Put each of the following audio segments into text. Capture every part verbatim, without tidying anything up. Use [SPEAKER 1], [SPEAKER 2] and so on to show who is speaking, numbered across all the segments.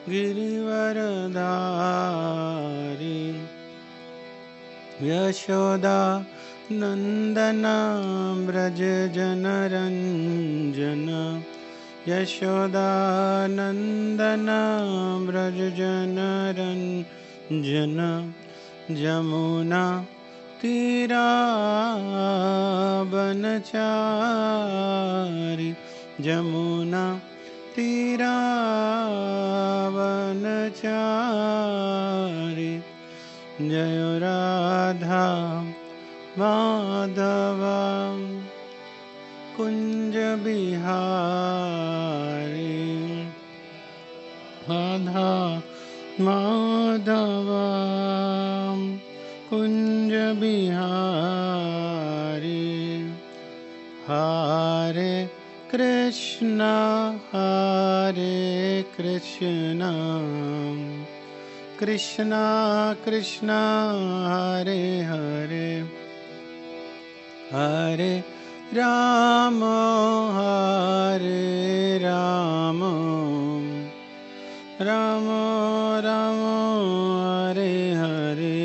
[SPEAKER 1] गिरिवरधारी यशोदा नंदन व्रज जनरंजन यशोदा नंदन व्रज जनरंजन जमुना तीरावनचारी जमुना तीरावनचारी जय राधा माधव कुंज बिहारी राधा माधव कुंज बिहारी हरे कृष्णा हरे कृष्णा कृष्णा कृष्णा हरे हरे हरे राम हरे राम राम राम हरे हरे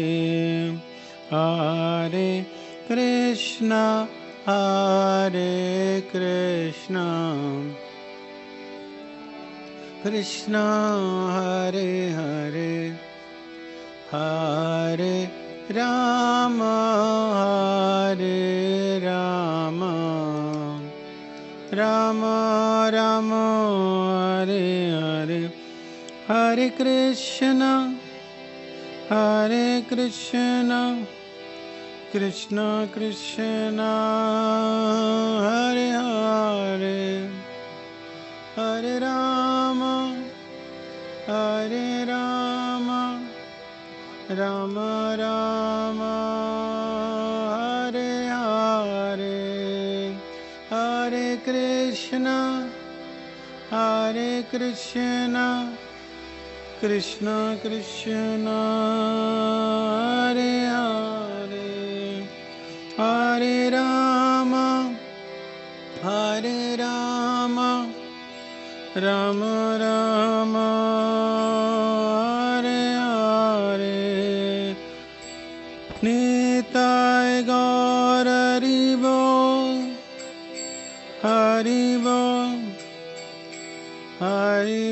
[SPEAKER 1] हरे कृष्णा हरे कृष्णा कृष्णा हरे हरे हरे राम हरे राम राम राम हरे हरे हरे कृष्णा हरे कृष्णा कृष्णा कृष्णा हरे हरे हरे राम हरे राम राम राम हरे हरे हरे कृष्णा हरे कृष्णा कृष्णा कृष्णा हरे हरे हरे राम हरे राम राम राम हरे हरे निताय गौर हरि बोल हरि बोल हरि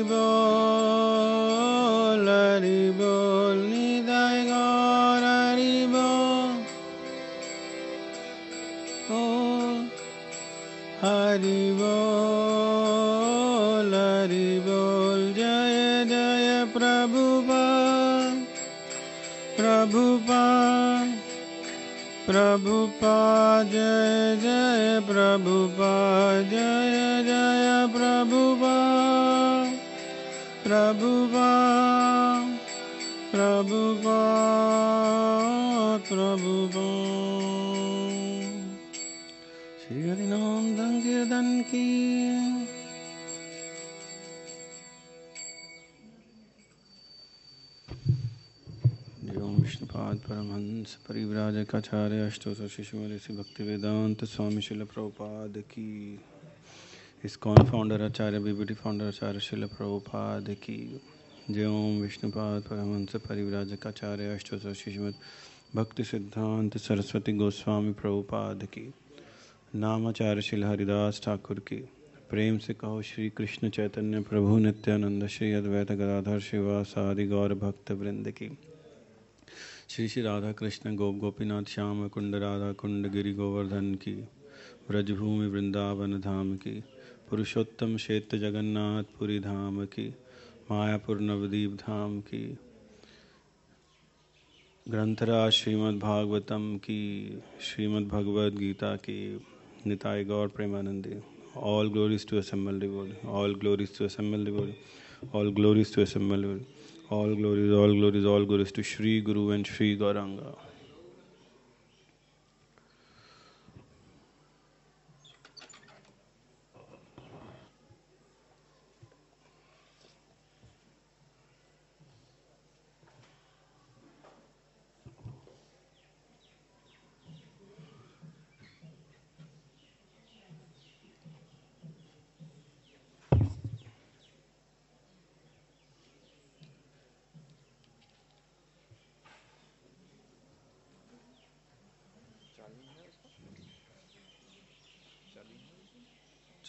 [SPEAKER 1] बोल हरि बोल निताय गौर हरि बोल हरि बोल हरि बोल जय जय प्रभुपाद प्रभुपाद प्रभुपाद जय जय प्रभुपाद जय जय प्रभुपाद प्रभुपाद प्रभुपाद प्रभुपाद श्री हरि नाम संकीर्तन की ओम विष्णुपाद परमहंस परिव्राजकाचार्य अष्टोत्तर शिशुमणि श्री भक्ति वेदांत स्वामी शिल प्रभुपाद की ISKCON founder Acharya BBT founder Acharya Srila Prabhupada की जय। ओम विष्णुपाद परमहंस परिव्राजकाचार्य अष्टोत्तर शिशुमणि भक्ति सिद्धांत सरस्वती गोस्वामी प्रभुपाद की नामाचार्य शिल हरिदास ठाकुर की प्रेम से कहो श्री कृष्ण चैतन्य प्रभु नित्यानंद श्री अद्वैत गदाधर शिवासादि गौर भक्त वृंद की श्री श्री राधा कृष्ण गोप गोपीनाथ श्याम कुंड राधा कुंड गिरि गोवर्धन की ब्रजभूमि वृंदावन धाम की पुरुषोत्तम क्षेत्र जगन्नाथ पुरी धाम की मायापुर नवदीप धाम की ग्रंथराज श्रीमद् भागवतम की श्रीमद् भगवद गीता की Nitai Gaura Premanande. All glories to assembled devotee. All glories to assembled devotee. All glories to assembled devotee. All glories, all glories, all glories to Shri Guru and Shri Gauranga.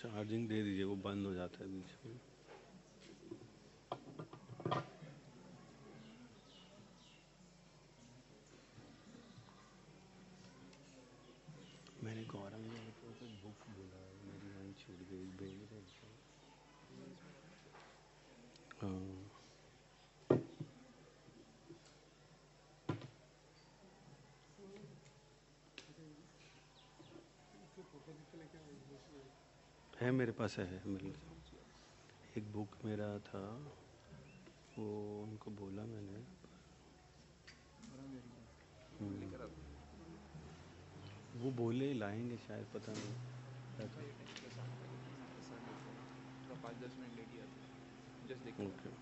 [SPEAKER 1] Charging दे दीजिए, वो बंद हो जाता है बीच में। मैंने गौरव ने को कुछ बुक बोला, मेरी वहीं छूट गई, भेज रहे क्या? हाँ, है मेरे पास है, मिल एक बुक मेरा था, वो उनको बोला मैंने। वो बोले लाएंगे शायद, पता नहीं।
[SPEAKER 2] पाँच दस मिनट लेट ही आते हैं, जस्ट देखो।
[SPEAKER 1] ओके।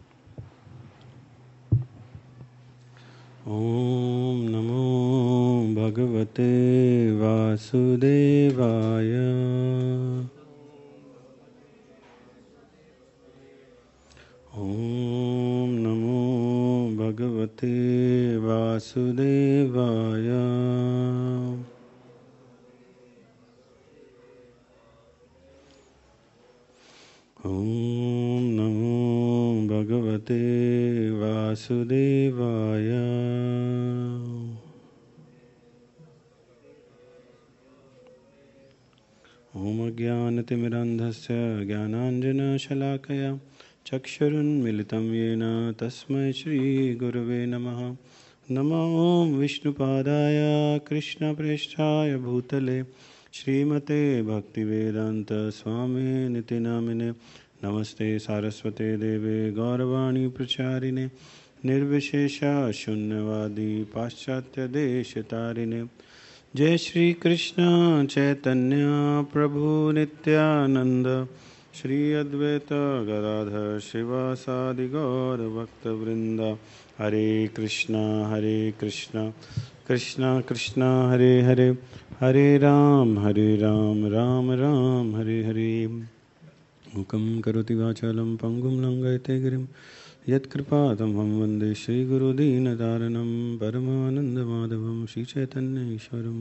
[SPEAKER 1] ओम नमो भगवते वासुदेवाय। ओम नमो भगवते वासुदेवाय। ओम नमो भगवते वासुदेवाय। ओम अज्ञानतिमिरन्धस्य ज्ञानाञ्जनशलाकया चक्षुरुन्मिलितं येन तस्मै श्रीगुरवे नमः। नमो ॐ विष्णुपादाय कृष्णप्रेष्ठाय भूतले श्रीमते भक्तिवेदान्तस्वामिनिति नामिने। नमस्ते सारस्वते देवे गौरवाणी प्रचारिणे निर्विशेष शून्यवादी पाश्चात्यदेशतारिणे। जय श्री कृष्ण चैतन्य प्रभु नित्यानंद श्री अद्वैत गदाधर शिवासादि गौर भक्तवृंद। हरे कृष्णा हरे कृष्णा कृष्णा कृष्णा हरे हरे, हरे राम हरे राम राम राम हरे हरे। मूकं करोति वाचालं पंगुं लंघयते गिरिं यत्कृपातमहं वन्दे श्रीगुरुदीनतारणं परमानन्दमाधवं श्रीचैतन्येश्वरम्।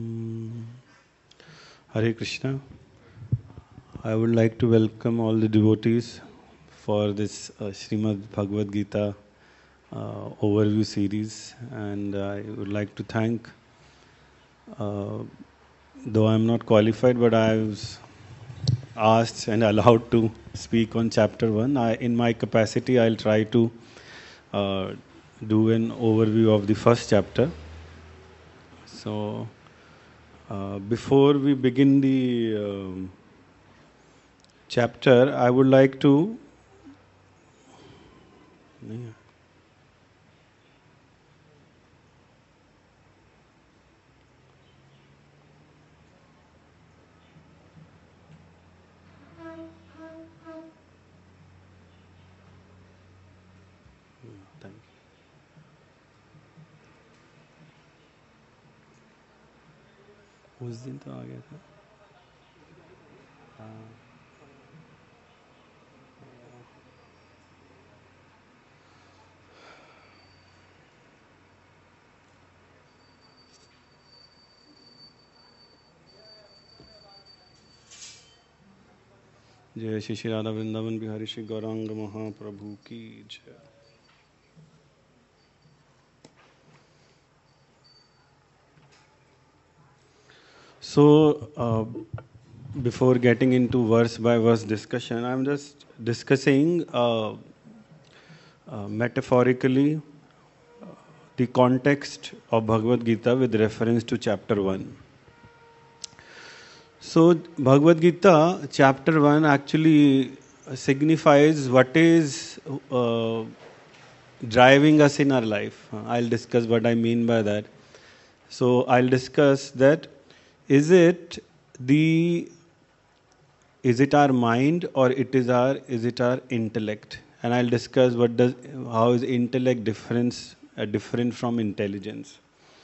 [SPEAKER 1] Hare Krishna. I would like to welcome all the devotees for this uh, Srimad Bhagavad Gita uh, overview series, and I would like to thank, uh, though I am not qualified, but I was asked and allowed to speak on chapter one. I, in my capacity, I'll try to uh, do an overview of the first chapter. So, uh, before we begin the um chapter, I would like to. Thank you. उस दिन तो आ गया था। हाँ। जय श्री श्री राधा वृंदावन बिहारी श्री गौरांग महाप्रभु की जय। So, uh, before getting into verse by verse discussion, I'm just discussing uh, uh, metaphorically uh, the context of Bhagavad Gita with reference to chapter one. So, Bhagavad Gita chapter one actually signifies what is uh, driving us in our life. I'll discuss what I mean by that. So, I'll discuss that. Is it the is it our mind or it is our is it our intellect? And I'll discuss what does how is intellect difference uh, different from intelligence.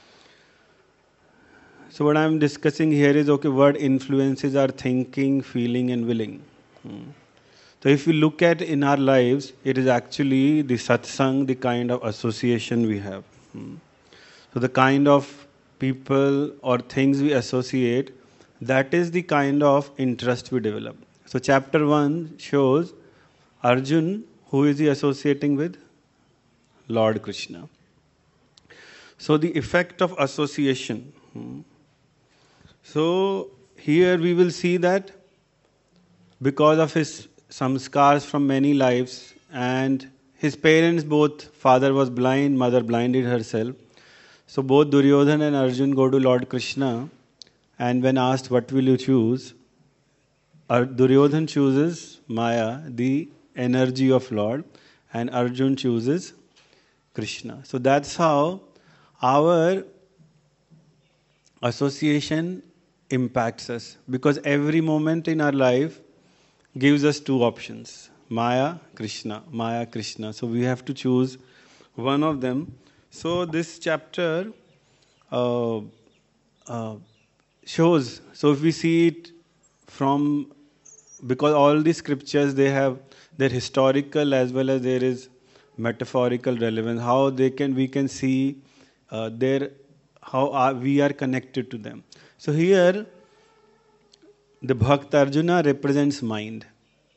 [SPEAKER 1] So what I'm discussing here is okay, what influences our thinking, feeling, and willing. Hmm. So if we look at in our lives, it is actually the satsang, the kind of association we have. Hmm. So the kind of people or things we associate, that is the kind of interest we develop. So chapter one shows Arjun, who is he associating with? Lord Krishna. So the effect of association. Hmm. So here we will see that because of his some scars from many lives, and his parents, both, father was blind, mother blinded herself. So both Duryodhan and Arjun go to Lord Krishna, and when asked what will you choose, Ar- Duryodhan chooses Maya, the energy of Lord, and Arjun chooses Krishna. So that's how our association impacts us, because every moment in our life gives us two options: Maya, Krishna, Maya, Krishna. So we have to choose one of them. So this chapter uh, uh, shows, so if we see it from, because all the scriptures, they have their historical as well as there is metaphorical relevance, how they can, we can see uh, their, how are, we are connected to them. So here the Bhakt Arjuna represents mind,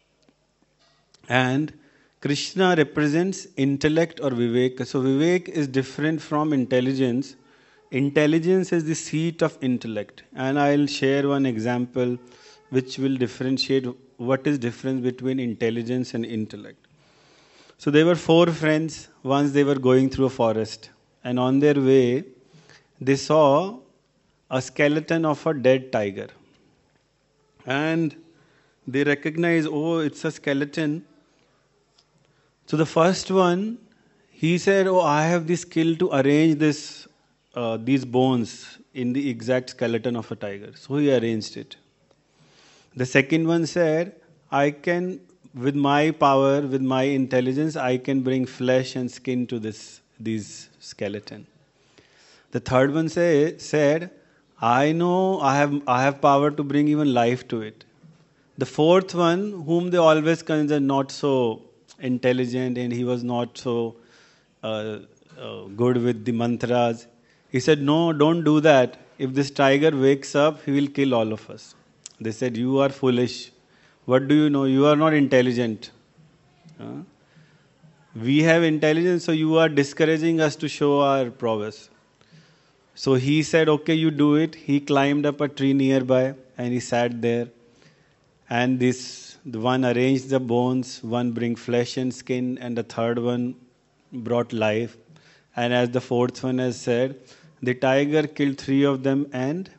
[SPEAKER 1] and Krishna represents intellect or Vivek. So Vivek is different from intelligence. Intelligence is the seat of intellect, and I'll share one example which will differentiate what is difference between intelligence and intellect. So there were four friends. Once they were going through a forest, and on their way they saw a skeleton of a dead tiger, and they recognized, oh, it's a skeleton. So the first one, he said, oh, I have the skill to arrange this, uh, these bones in the exact skeleton of a tiger. So he arranged it. The second one said, I can, with my power, with my intelligence, I can bring flesh and skin to this, these skeleton. The third one say, said, I know I have, I have power to bring even life to it. The fourth one, whom they always consider not so intelligent and he was not so uh, uh, good with the mantras, he said, no, don't do that. If this tiger wakes up, he will kill all of us. They said, you are foolish. What do you know? You are not intelligent. Huh? We have intelligence, so you are discouraging us to show our prowess. So he said, okay, you do it. He climbed up a tree nearby and he sat there. And this, the one arranged the bones, one bring flesh and skin, and the third one brought life. And as the fourth one has said, the tiger killed three of them and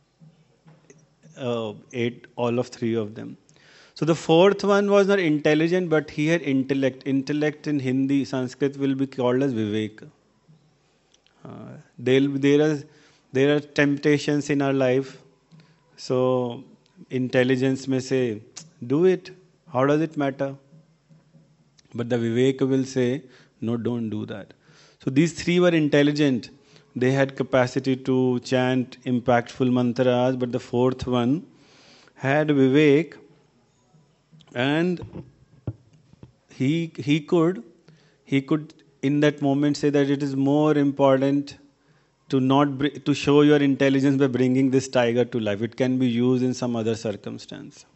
[SPEAKER 1] uh, ate all of three of them. So the fourth one was not intelligent, but he had intellect. Intellect in Hindi, Sanskrit will be called as Vivek. Uh, there, there, are, there are temptations in our life. So intelligence may say, do it. How does it matter? But the Vivek will say, no, don't do that. So these three were intelligent. They had capacity to chant impactful mantras, but the fourth one had Vivek, and he he could he could in that moment say that it is more important to not br- to show your intelligence by bringing this tiger to life. It can be used in some other circumstance.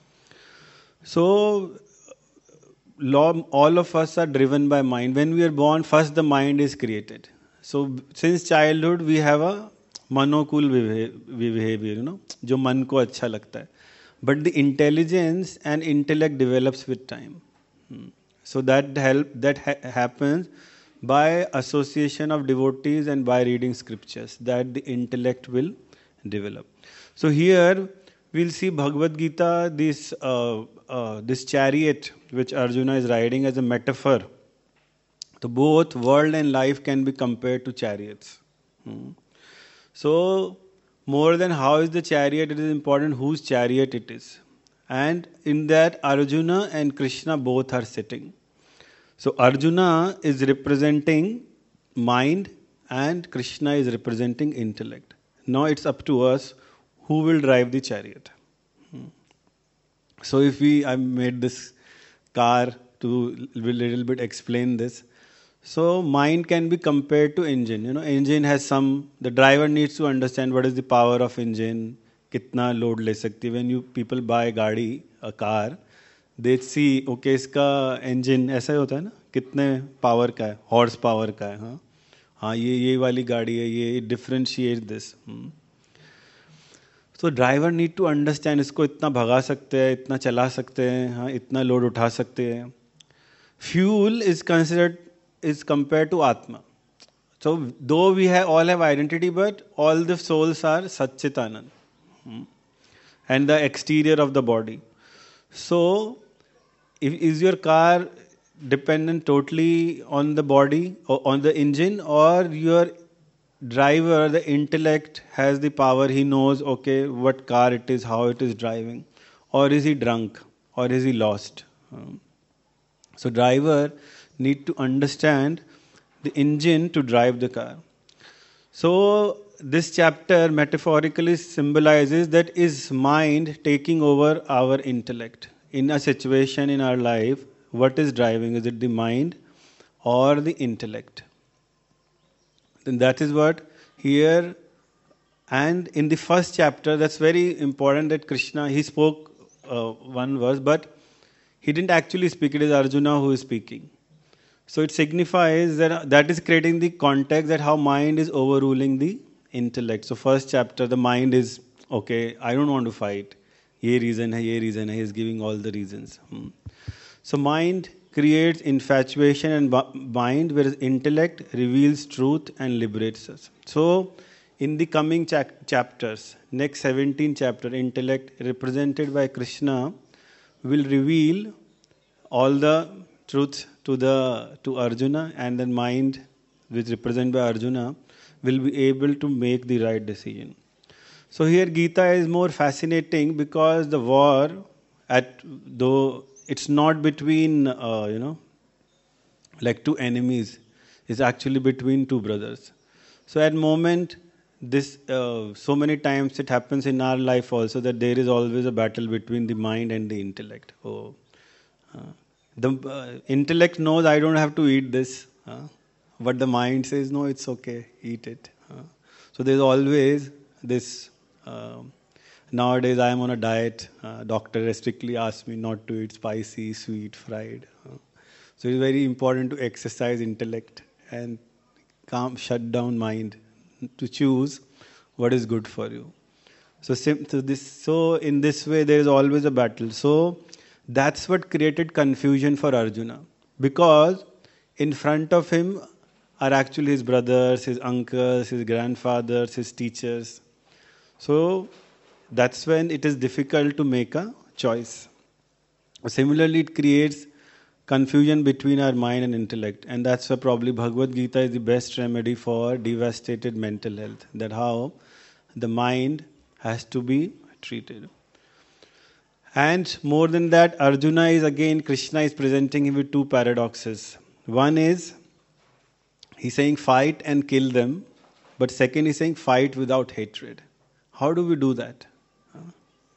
[SPEAKER 1] So law, all of us are driven by mind. When we are born, first the mind is created. So since childhood we have a manokul behavior, you know, जो मन को अच्छा लगता है. But the intelligence and intellect develops with time. Hmm. So that help that ha- happens by association of devotees and by reading scriptures, that the intellect will develop. So here we'll see Bhagavad Gita, this uh, uh, this chariot which Arjuna is riding as a metaphor. So both world and life can be compared to chariots. Hmm. So more than how is the chariot, it is important whose chariot it is. And in that Arjuna and Krishna both are sitting. So Arjuna is representing mind and Krishna is representing intellect. Now it's up to us who will drive the chariot. Hmm. So if we, I made this car to a little bit explain this. So mind can be compared to engine. You know, engine has some, the driver needs to understand what is the power of engine, kitna load le sakti. When you people buy gaadi, a car, they see, okay, इसका engine ऐसा ही होता है ना, कितने power का है, horse power का है, हाँ, हाँ ये ये वाली गाड़ी है, ये differentiate this. hmm. So driver need to understand इसको इतना भगा सकते हैं, इतना चला सकते हैं, हाँ, इतना load उठा सकते हैं. Fuel is considered is compared to Atma. So though we have all have identity, but all the souls are Satchitanand, hmm, and the exterior of the body. So, if, is your car dependent totally on the body or on the engine, or your driver, the intellect has the power, he knows, okay, what car it is, how it is driving, or is he drunk, or is he lost? Um, so driver need to understand the engine to drive the car. So this chapter metaphorically symbolizes that is mind taking over our intellect. In a situation in our life, what is driving? Is it the mind or the intellect? Then that is what here, and in the first chapter, that's very important that Krishna, he spoke uh, one verse, but he didn't actually speak, it is Arjuna who is speaking. So it signifies that that is creating the context that how mind is overruling the intellect. So first chapter, the mind is, okay, I don't want to fight. Ye reason hai, ye reason hai, he is giving all the reasons. Hmm. So mind creates infatuation and mind, whereas intellect reveals truth and liberates us. So in the coming cha- chapters, next seventeen chapter, intellect represented by Krishna will reveal all the truth to the to Arjuna, and then mind, which represented by Arjuna, will be able to make the right decision. So here Gita is more fascinating because the war, at though it's not between uh, you know like two enemies, it's actually between two brothers. So at moment, this uh, so many times it happens in our life also that there is always a battle between the mind and the intellect. Oh. Uh, The uh, intellect knows I don't have to eat this, uh, but the mind says, no, it's okay, eat it. Uh, so there's always this, uh, nowadays I am on a diet, uh, doctor strictly asks me not to eat spicy, sweet, fried. Uh, so it's very important to exercise intellect and calm, shut down mind to choose what is good for you. So, sim- so, this, so in this way there is always a battle. So that's what created confusion for Arjuna, because in front of him are actually his brothers, his uncles, his grandfathers, his teachers. So that's when it is difficult to make a choice. Similarly, it creates confusion between our mind and intellect, and that's why probably Bhagavad Gita is the best remedy for devastated mental health, that how the mind has to be treated. And more than that, Arjuna is again, Krishna is presenting him with two paradoxes. One is, he's saying fight and kill them, but second he's saying fight without hatred. How do we do that? Huh?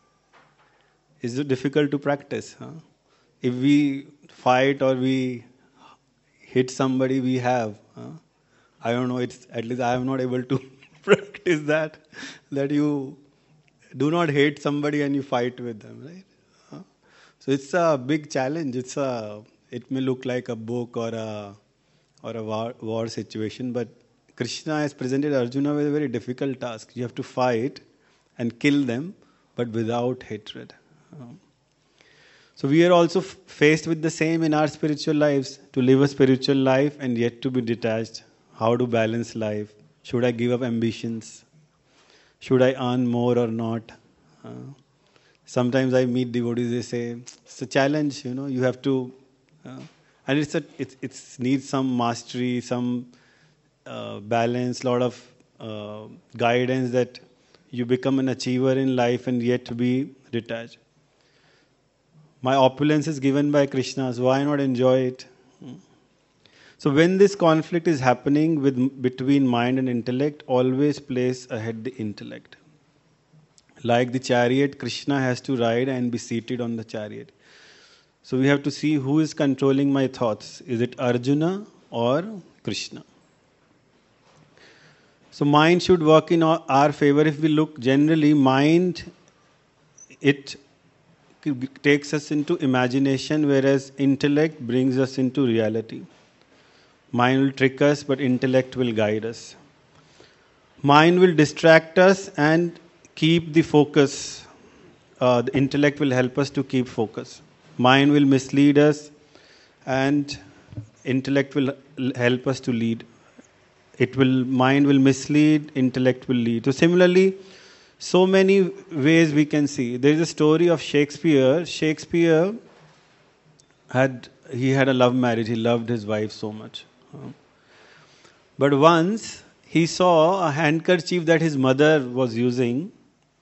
[SPEAKER 1] Is it difficult to practice? Huh? If we fight or we hit somebody, we have. Huh? I don't know, it's at least I am not able to practice that, that you do not hate somebody and you fight with them, right? Huh? So it's a big challenge. It's a, it may look like a book or a or a war, war situation, but Krishna has presented Arjuna with a very difficult task. You have to fight and kill them, but without hatred. Um, so we are also f- faced with the same in our spiritual lives, to live a spiritual life and yet to be detached. How to balance life? Should I give up ambitions? Should I earn more or not? Uh, sometimes I meet devotees, they say, it's a challenge, you know, you have to, uh, and it's a, it it's needs some mastery, some uh, balance, lot of uh, guidance, that you become an achiever in life and yet be detached. My opulence is given by Krishna, so why not enjoy it? So when this conflict is happening with between mind and intellect, always place ahead the intellect. Like the chariot, Krishna has to ride and be seated on the chariot. So we have to see who is controlling my thoughts. Is it Arjuna or Krishna? So mind should work in our our favor. If we look generally, mind, it takes us into imagination, whereas intellect brings us into reality. Mind will trick us, but intellect will guide us. Mind will distract us and keep the focus. Uh, the intellect will help us to keep focus. Mind will mislead us, and intellect will help us to lead. It will, mind will mislead, intellect will lead. So similarly, so many ways we can see. There is a story of Shakespeare. Shakespeare had, he had a love marriage. He loved his wife so much. But once he saw a handkerchief that his mother was using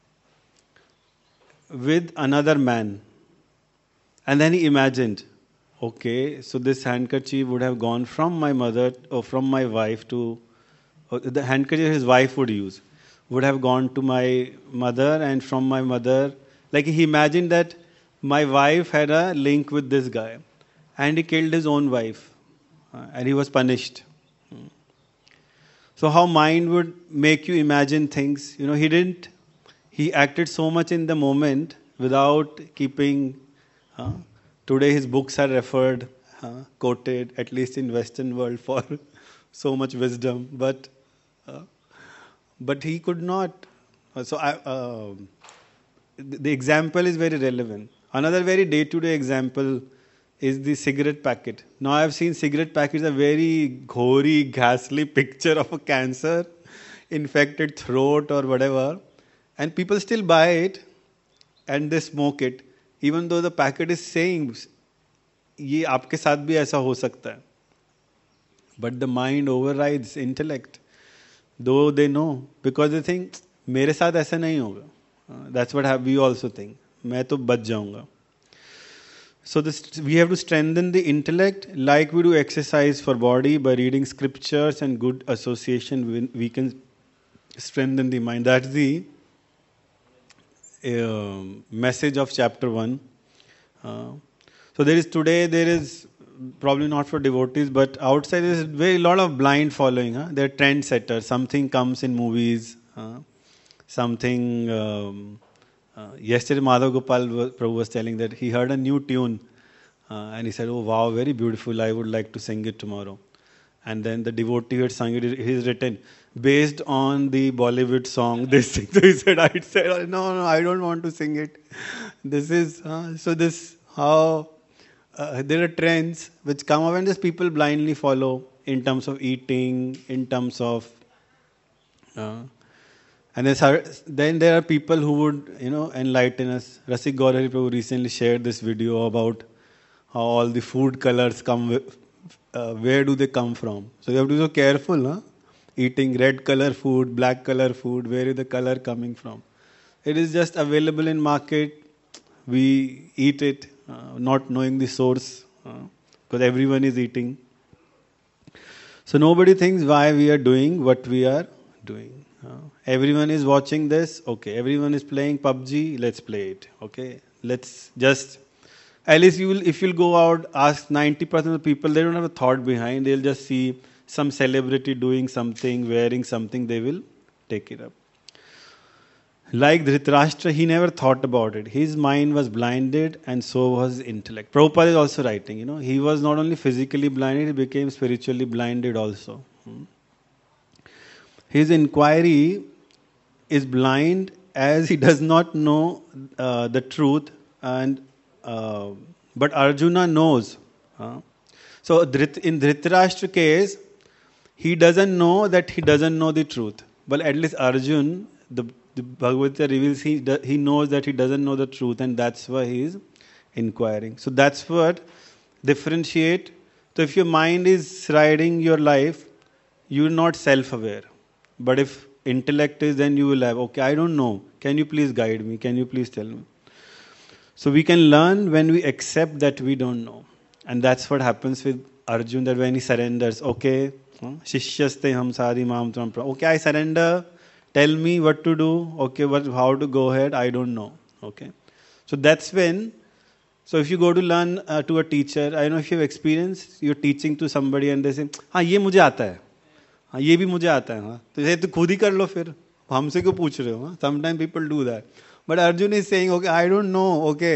[SPEAKER 1] with another man. And then he imagined, okay, so this handkerchief would have gone from my mother or from my wife to, or the handkerchief his wife would use would have gone to my mother, and from my mother, like he imagined that my wife had a link with this guy, and he killed his own wife, uh, and he was punished. So how mind would make you imagine things, you know, he didn't, he acted so much in the moment without keeping, uh, today his books are referred, uh, quoted, at least in Western world, for so much wisdom, but uh, but he could not. Uh, so I, uh, the example is very relevant. Another very day-to-day example is the cigarette packet. Now I have seen cigarette packets, a very gory, ghastly picture of a cancer, infected throat or whatever, and people still buy it and they smoke it, even though the packet is saying, ये आपके साथ भी ऐसा हो सकता है. But the mind overrides intellect, though they know, because they think मेरे साथ ऐसा नहीं होगा. Uh, that's what have, we also think. मैं तो बच जाऊंगा. So this, we have to strengthen the intellect like we do exercise for body. By reading scriptures and good association, we can strengthen the mind. That's the uh, message of chapter one. Uh, so there is today, there is probably not for devotees, but outside there is very lot of blind following. Huh? They're trendsetters. Something comes in movies. Uh, something... Um, Uh, yesterday, Madhav Gopal Prabhu was telling that he heard a new tune uh, and he said, oh wow, very beautiful, I would like to sing it tomorrow. And then the devotee who had sung it, he's written, based on the Bollywood song, this thing. So he said, I said, no, no, I don't want to sing it. This is, uh, so this, how, uh, there are trends which come up and just people blindly follow in terms of eating, in terms of, uh, and then there are people who would, you know, enlighten us. Rasik Gaurari Prabhu recently shared this video about how all the food colors come, with, uh, where do they come from? So you have to be so careful, huh? Eating red color food, black color food, where is the color coming from? It is just available in market. We eat it, uh, not knowing the source, uh, because everyone is eating. So nobody thinks why we are doing what we are doing. Uh, everyone is watching this, okay. Everyone is playing P U B G, let's play it, okay. Let's just, at least you will, if you'll go out, ask ninety percent of the people, they don't have a thought behind. They'll just see some celebrity doing something, wearing something, they will take it up. Like Dhritarashtra, he never thought about it. His mind was blinded, and so was his intellect. Prabhupada is also writing, you know, he was not only physically blinded, he became spiritually blinded also. Hmm. His inquiry is blind as he does not know uh, the truth, and uh, but Arjuna knows. Uh, so in Dhritarashtra case, he doesn't know that he doesn't know the truth. But at least Arjun, the, the Bhagavad Gita reveals he, he knows that he doesn't know the truth, and that's why he is inquiring. So that's what differentiate. So if your mind is riding your life, you're not self-aware. But if intellect is, then you will have, okay, I don't know. Can you please guide me? Can you please tell me? So we can learn when we accept that we don't know. And that's what happens with Arjun, that when he surrenders, okay, Shishyaste ham sari maam tram pra. Okay, I surrender. Tell me what to do. Okay, what, how to go ahead. I don't know. Okay. So that's when, so if you go to learn uh, to a teacher, I don't know if you have experienced, you're teaching to somebody and they say, हाँ ये मुझे आता है. हाँ ये भी मुझे आता है. हाँ तो ये तो खुद ही कर लो फिर, हमसे क्यों पूछ रहे हो? Sometimes people do that. But Arjun is saying, okay, I don't know, okay,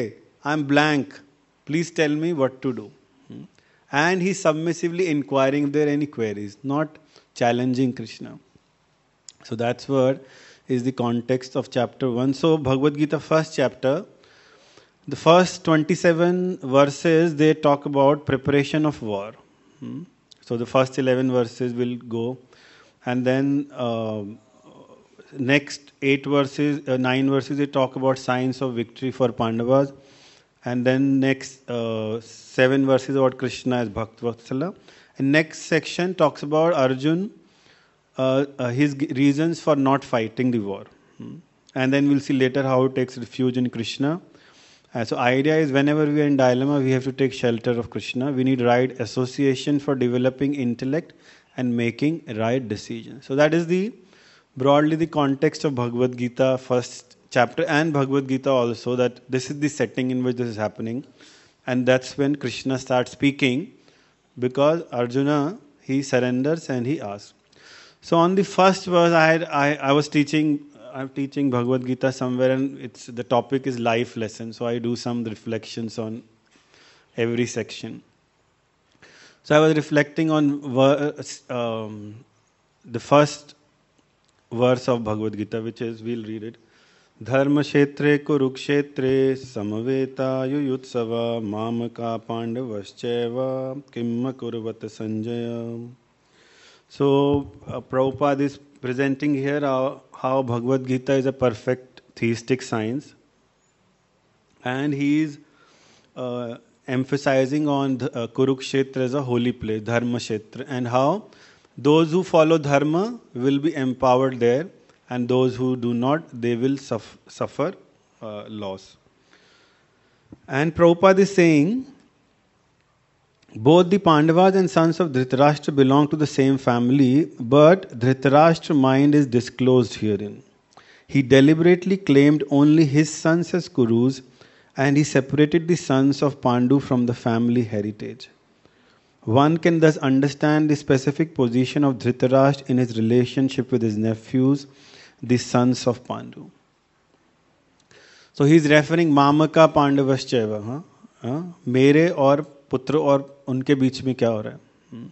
[SPEAKER 1] I'm blank. Please tell me what to do. Hmm? And he's submissively inquiring if there are any queries, not challenging Krishna. So that's what is the context of chapter one. So Bhagavad Gita first chapter, the first twenty-seven verses, they talk about preparation of war. Hmm? So the first eleven verses will go, and then uh, next eight verses, uh, nine verses, they talk about signs of victory for Pandavas, and then next uh, seven verses about Krishna as Bhakt Vatsala, and next section talks about Arjun, uh, uh, his g- reasons for not fighting the war, hmm? And then we'll see later how it takes refuge in Krishna. Uh, so idea is whenever we are in dilemma, we have to take shelter of Krishna. We need right association for developing intellect and making right decisions. So that is the broadly the context of Bhagavad Gita first chapter and Bhagavad Gita also, that this is the setting in which this is happening. And that's when Krishna starts speaking, because Arjuna, he surrenders and he asks. So on the first verse, I, had, I, I was teaching I'm teaching Bhagavad Gita somewhere, and it's the topic is life lesson. So I do some reflections on every section. So I was reflecting on verse, um, the first verse of Bhagavad Gita, which is, we'll read it. Dharma kshetre kurukshetre samaveta yuyutsava mamaka pandavascheva kimma kurvata sanjaya. So uh, Prabhupada is presenting here how, how Bhagavad Gita is a perfect theistic science, and he is uh, emphasizing on the, uh, Kurukshetra as a holy place, Dharma Kshetra, and how those who follow Dharma will be empowered there, and those who do not, they will suf- suffer uh, loss. And Prabhupada is saying, both the Pandavas and sons of Dhritarashtra belong to the same family, but Dhritarashtra's mind is disclosed herein. He deliberately claimed only his sons as Kurus, and he separated the sons of Pandu from the family heritage. One can thus understand the specific position of Dhritarashtra in his relationship with his nephews, the sons of Pandu. So he is referring Mamaka Pandavascheva, huh? huh? मेरे और पुत्र और उनके बीच में क्या हो रहा है.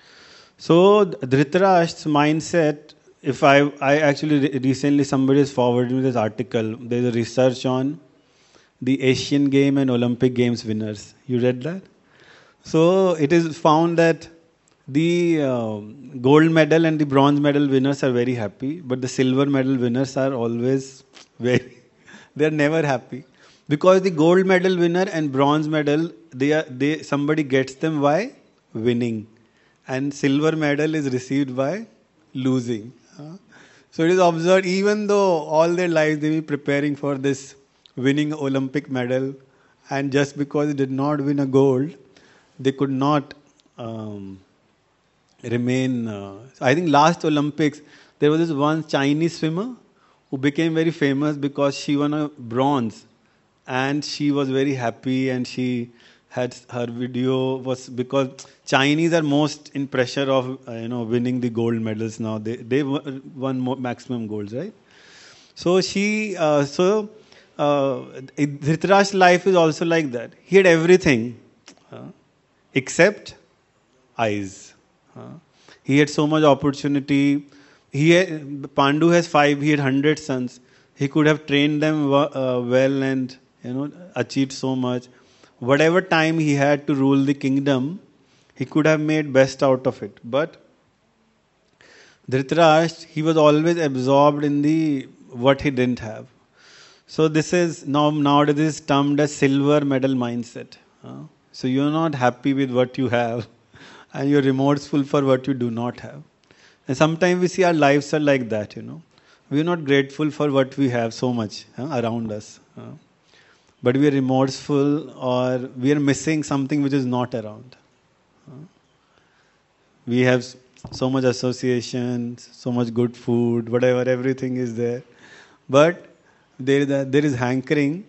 [SPEAKER 1] So Dhritarashtra's mindset, if I I actually re- recently somebody has forwarded me this article. There's a research on the Asian Game and Olympic Games winners. You read that? So it is found that the uh, gold medal and the bronze medal winners are very happy, but the silver medal winners are always very, they are never happy. Because the gold medal winner and bronze medal, they are, they somebody gets them by winning, and silver medal is received by losing. Uh, so it is observed, even though all their lives they be preparing for this winning Olympic medal, and just because they did not win a gold, they could not um, remain. Uh, I think last Olympics there was this one Chinese swimmer who became very famous because she won a bronze. And she was very happy, and she had her video was because Chinese are most in pressure of uh, you know winning the gold medals now. They they won more maximum golds, right? So she uh, so uh, Dhritarashtra's life is also like that. He had everything uh, except eyes. Uh, he had so much opportunity. He had, Pandu has five. He had hundred sons. He could have trained them uh, well and you know achieved so much. Whatever time he had to rule the kingdom, he could have made best out of it. But Dhritarashtra, he was always absorbed in the what he didn't have. So this is now nowadays this is termed as silver medal mindset. Uh, so you're not happy with what you have, and you're remorseful for what you do not have. And sometimes we see our lives are like that, you know. We are not grateful for what we have so much uh, around us. Uh, but we are remorseful, or we are missing something which is not around. Uh, we have so much associations, so much good food, whatever, everything is there. But there is, a, there is hankering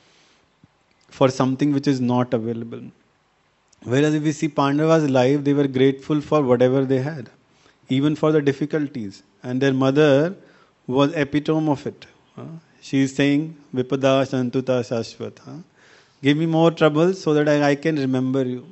[SPEAKER 1] for something which is not available. Whereas if we see Pandava's life, they were grateful for whatever they had, even for the difficulties. And their mother was epitome of it. Uh, she is saying, Vipada Santuta Shashvat. Uh, Give me more trouble so that I, I can remember you.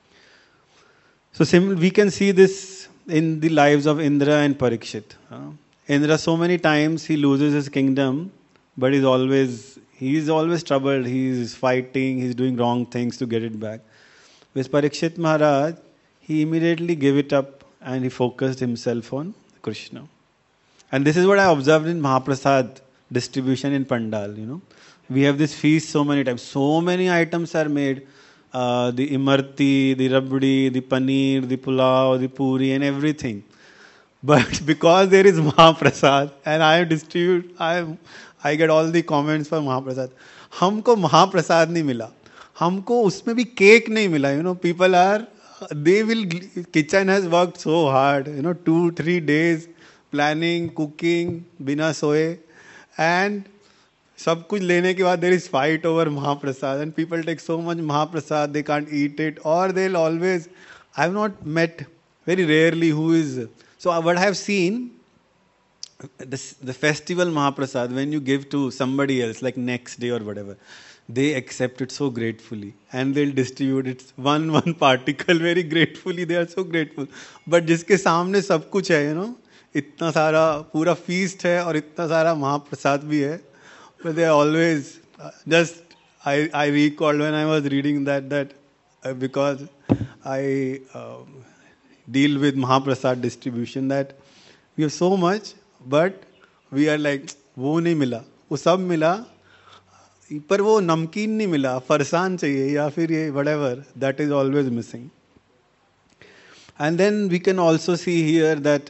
[SPEAKER 1] So sim- we can see this in the lives of Indra and Parikshit. Uh, Indra, so many times he loses his kingdom, but he's always he is always troubled. He is fighting. He's doing wrong things to get it back. With Parikshit Maharaj, he immediately gave it up and he focused himself on Krishna. And this is what I observed in Mahaprasad distribution in Pandal. You know, we have this feast so many times. So many items are made. Uh, the imarti, the rabdi, the paneer, the pulao, the puri, and everything. But because there is Mahaprasad and I distribute, I I get all the comments for Mahaprasad. हमको महाप्रसाद नहीं मिला, हमको उसमें भी cake नहीं मिला. You know, people are they will kitchen has worked so hard. You know, two three days planning, cooking, बिना सोए, and सब कुछ लेने के बाद there is fight over Mahaprasad and people take so much Mahaprasad they can't eat it, or they'll always, I have not met very rarely who is, so what I have seen, this, the festival Mahaprasad, when you give to somebody else like next day or whatever, they accept it so gratefully and they'll distribute it one one particle very gratefully. They are so grateful. But जिसके सामने सब कुछ है, you know, इतना सारा पूरा feast है और इतना सारा महाप्रसाद भी है, but they are always uh, just I I recalled when I was reading that that uh, because I uh, deal with Mahaprasad distribution that we have so much but we are like वो नहीं मिला, वो सब मिला पर वो नमकीन नहीं मिला, फरसान चाहिए या फिर ये whatever, that is always missing. And then we can also see here that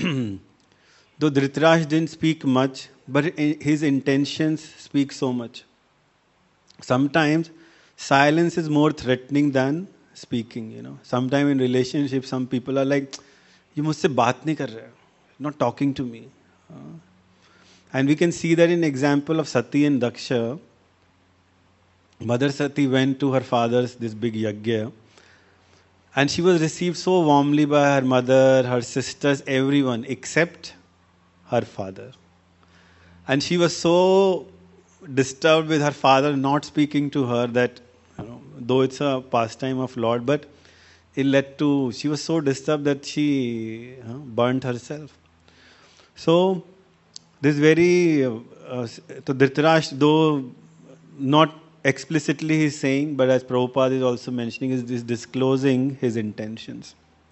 [SPEAKER 1] though Dhritarashtra didn't speak much, but his intentions speak so much. Sometimes silence is more threatening than speaking, you know. Sometimes in relationships, some people are like, you मुझसे बात नहीं कर रहे, not talking to me. Uh, and we can see that in example of Sati and Daksha. Mother Sati went to her father's this big yajna, and she was received so warmly by her mother, her sisters, everyone except her father. And she was so disturbed with her father not speaking to her that, you know, though it's a pastime of Lord, but it led to, she was so disturbed that she you know, burnt herself. So, this very, uh, uh, so Dhritarashtra, though not explicitly he's saying, but as Prabhupada is also mentioning, is this disclosing his intentions.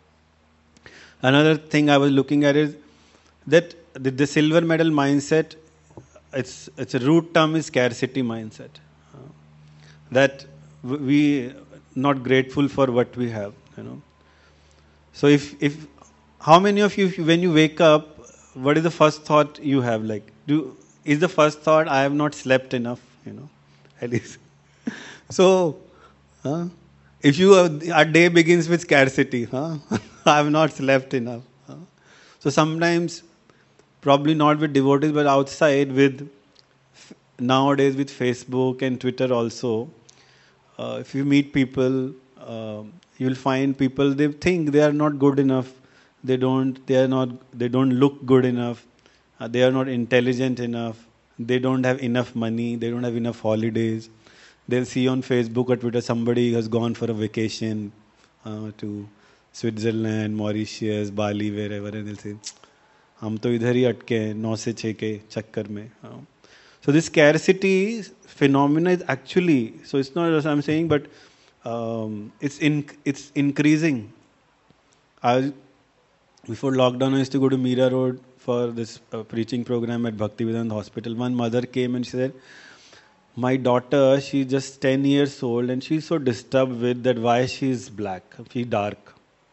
[SPEAKER 1] Another thing I was looking at is that the, the silver medal mindset, its its root term is scarcity mindset. Uh, that we not grateful for what we have, you know. So if if how many of you, when you wake up, what is the first thought you have? Like, do is the first thought, I have not slept enough, you know, at least. So, uh, if you have, our day begins with scarcity, huh? I have not slept enough. Huh? So sometimes, probably not with devotees, but outside with nowadays with Facebook and Twitter also. Uh, if you meet people, uh, you'll find people, they think they are not good enough. They don't. They are not. They don't look good enough. Uh, they are not intelligent enough. They don't have enough money. They don't have enough holidays. They'll see on Facebook or Twitter somebody has gone for a vacation uh, to Switzerland, Mauritius, Bali, wherever, and they'll say, हम तो इधर ही अटके हैं नौ से छः के चक्कर में. So this scarcity phenomena is actually, so it's not as I'm saying, but um, it's in it's increasing. I, before lockdown, I used to go to Meera Road for this uh, preaching program at Bhaktivedanta Hospital. One mother came and she said, my daughter, she's just ten years old and she's so disturbed with that why she's black, she's dark.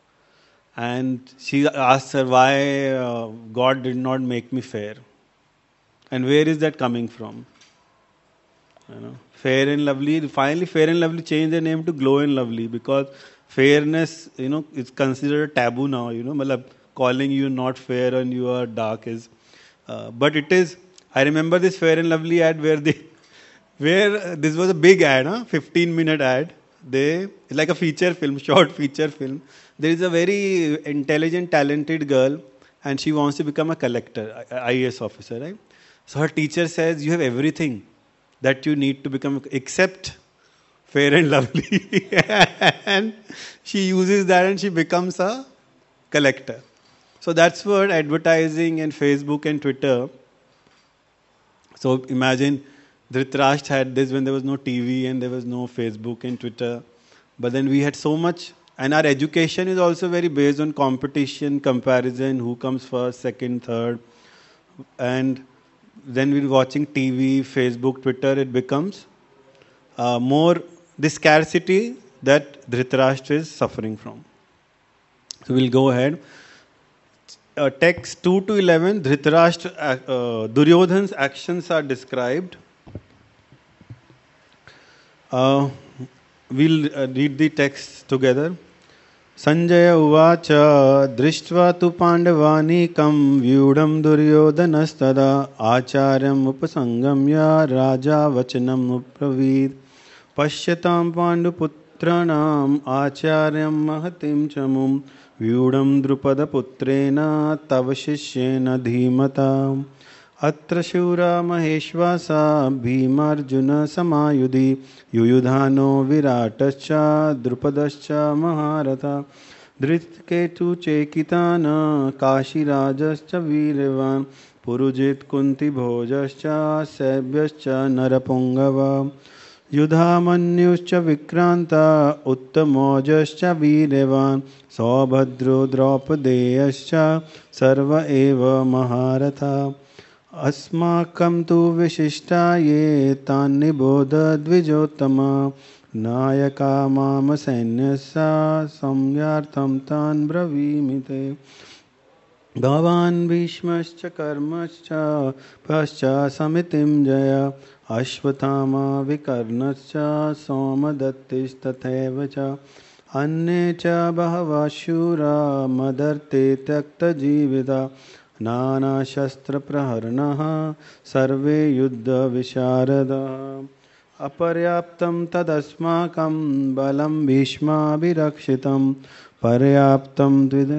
[SPEAKER 1] And she asked her why uh, God did not make me fair. And where is that coming from? You know, Fair and Lovely, finally Fair and Lovely changed their name to Glow and Lovely because fairness, you know, is considered a taboo now, you know, malab, calling you not fair and you are dark is, uh, but it is, I remember this Fair and Lovely ad where they, where uh, this was a big ad, huh? fifteen minute ad. They, it's like a feature film, short feature film. There is a very intelligent, talented girl and she wants to become a collector, I A S officer, right? So her teacher says, you have everything that you need to become, except Fair and Lovely. And she uses that and she becomes a collector. So that's what advertising and Facebook and Twitter. So imagine Dhritarashtra had this when there was no T V and there was no Facebook and Twitter. But then we had so much, and our education is also very based on competition, comparison, who comes first, second, third. And then we're watching T V, Facebook, Twitter, it becomes uh, more the scarcity that Dhritarashtra is suffering from. So we'll go ahead. Uh, text two to eleven, Dhritarashtra, uh, uh, Duryodhan's actions are described. Uh, we'll uh, read the text together. Sanjaya uvacha drishtva tu pandavanekam vyudam duryodhanastada acharyam upasangamya raja vachanam upravid pashyatam panduputranam acharyam mahatim chamum vyudam drupada putrena tavashishyena dhimata atra shura maheshvasa bhimarjuna samayudhi yuyudhano viratascha drupadascha maharata dritketu chekitana kashirajascha virevan purujit kunti bhojascha sebyascha narapungava युधामन्युश्च विक्रांता उत्तमोजश्च वीर्यवान् सौभद्रो द्रौपदेयश्च सर्व एव महारथा अस्माकं तु विशिष्टा ये तान् निबोध द्विजोत्तमा नायका माम सैन्यस्य संज्ञार्थं तान् ब्रवीमि ते भवान् भीष्मश्च कर्मश्च पश्च समितिं जय अश्वत्थामा विकर्णश्च सोमदत्तिस्तथैव च अन्ये च बहवः शूरा मदर्ते त्यक्तजीविता नानाशस्त्रप्रहरणः सर्वे युद्धविशारदाः अपर्याप्तं तदस्माकं बलं भीष्माभिरक्षितं पर्याप्तं द्विद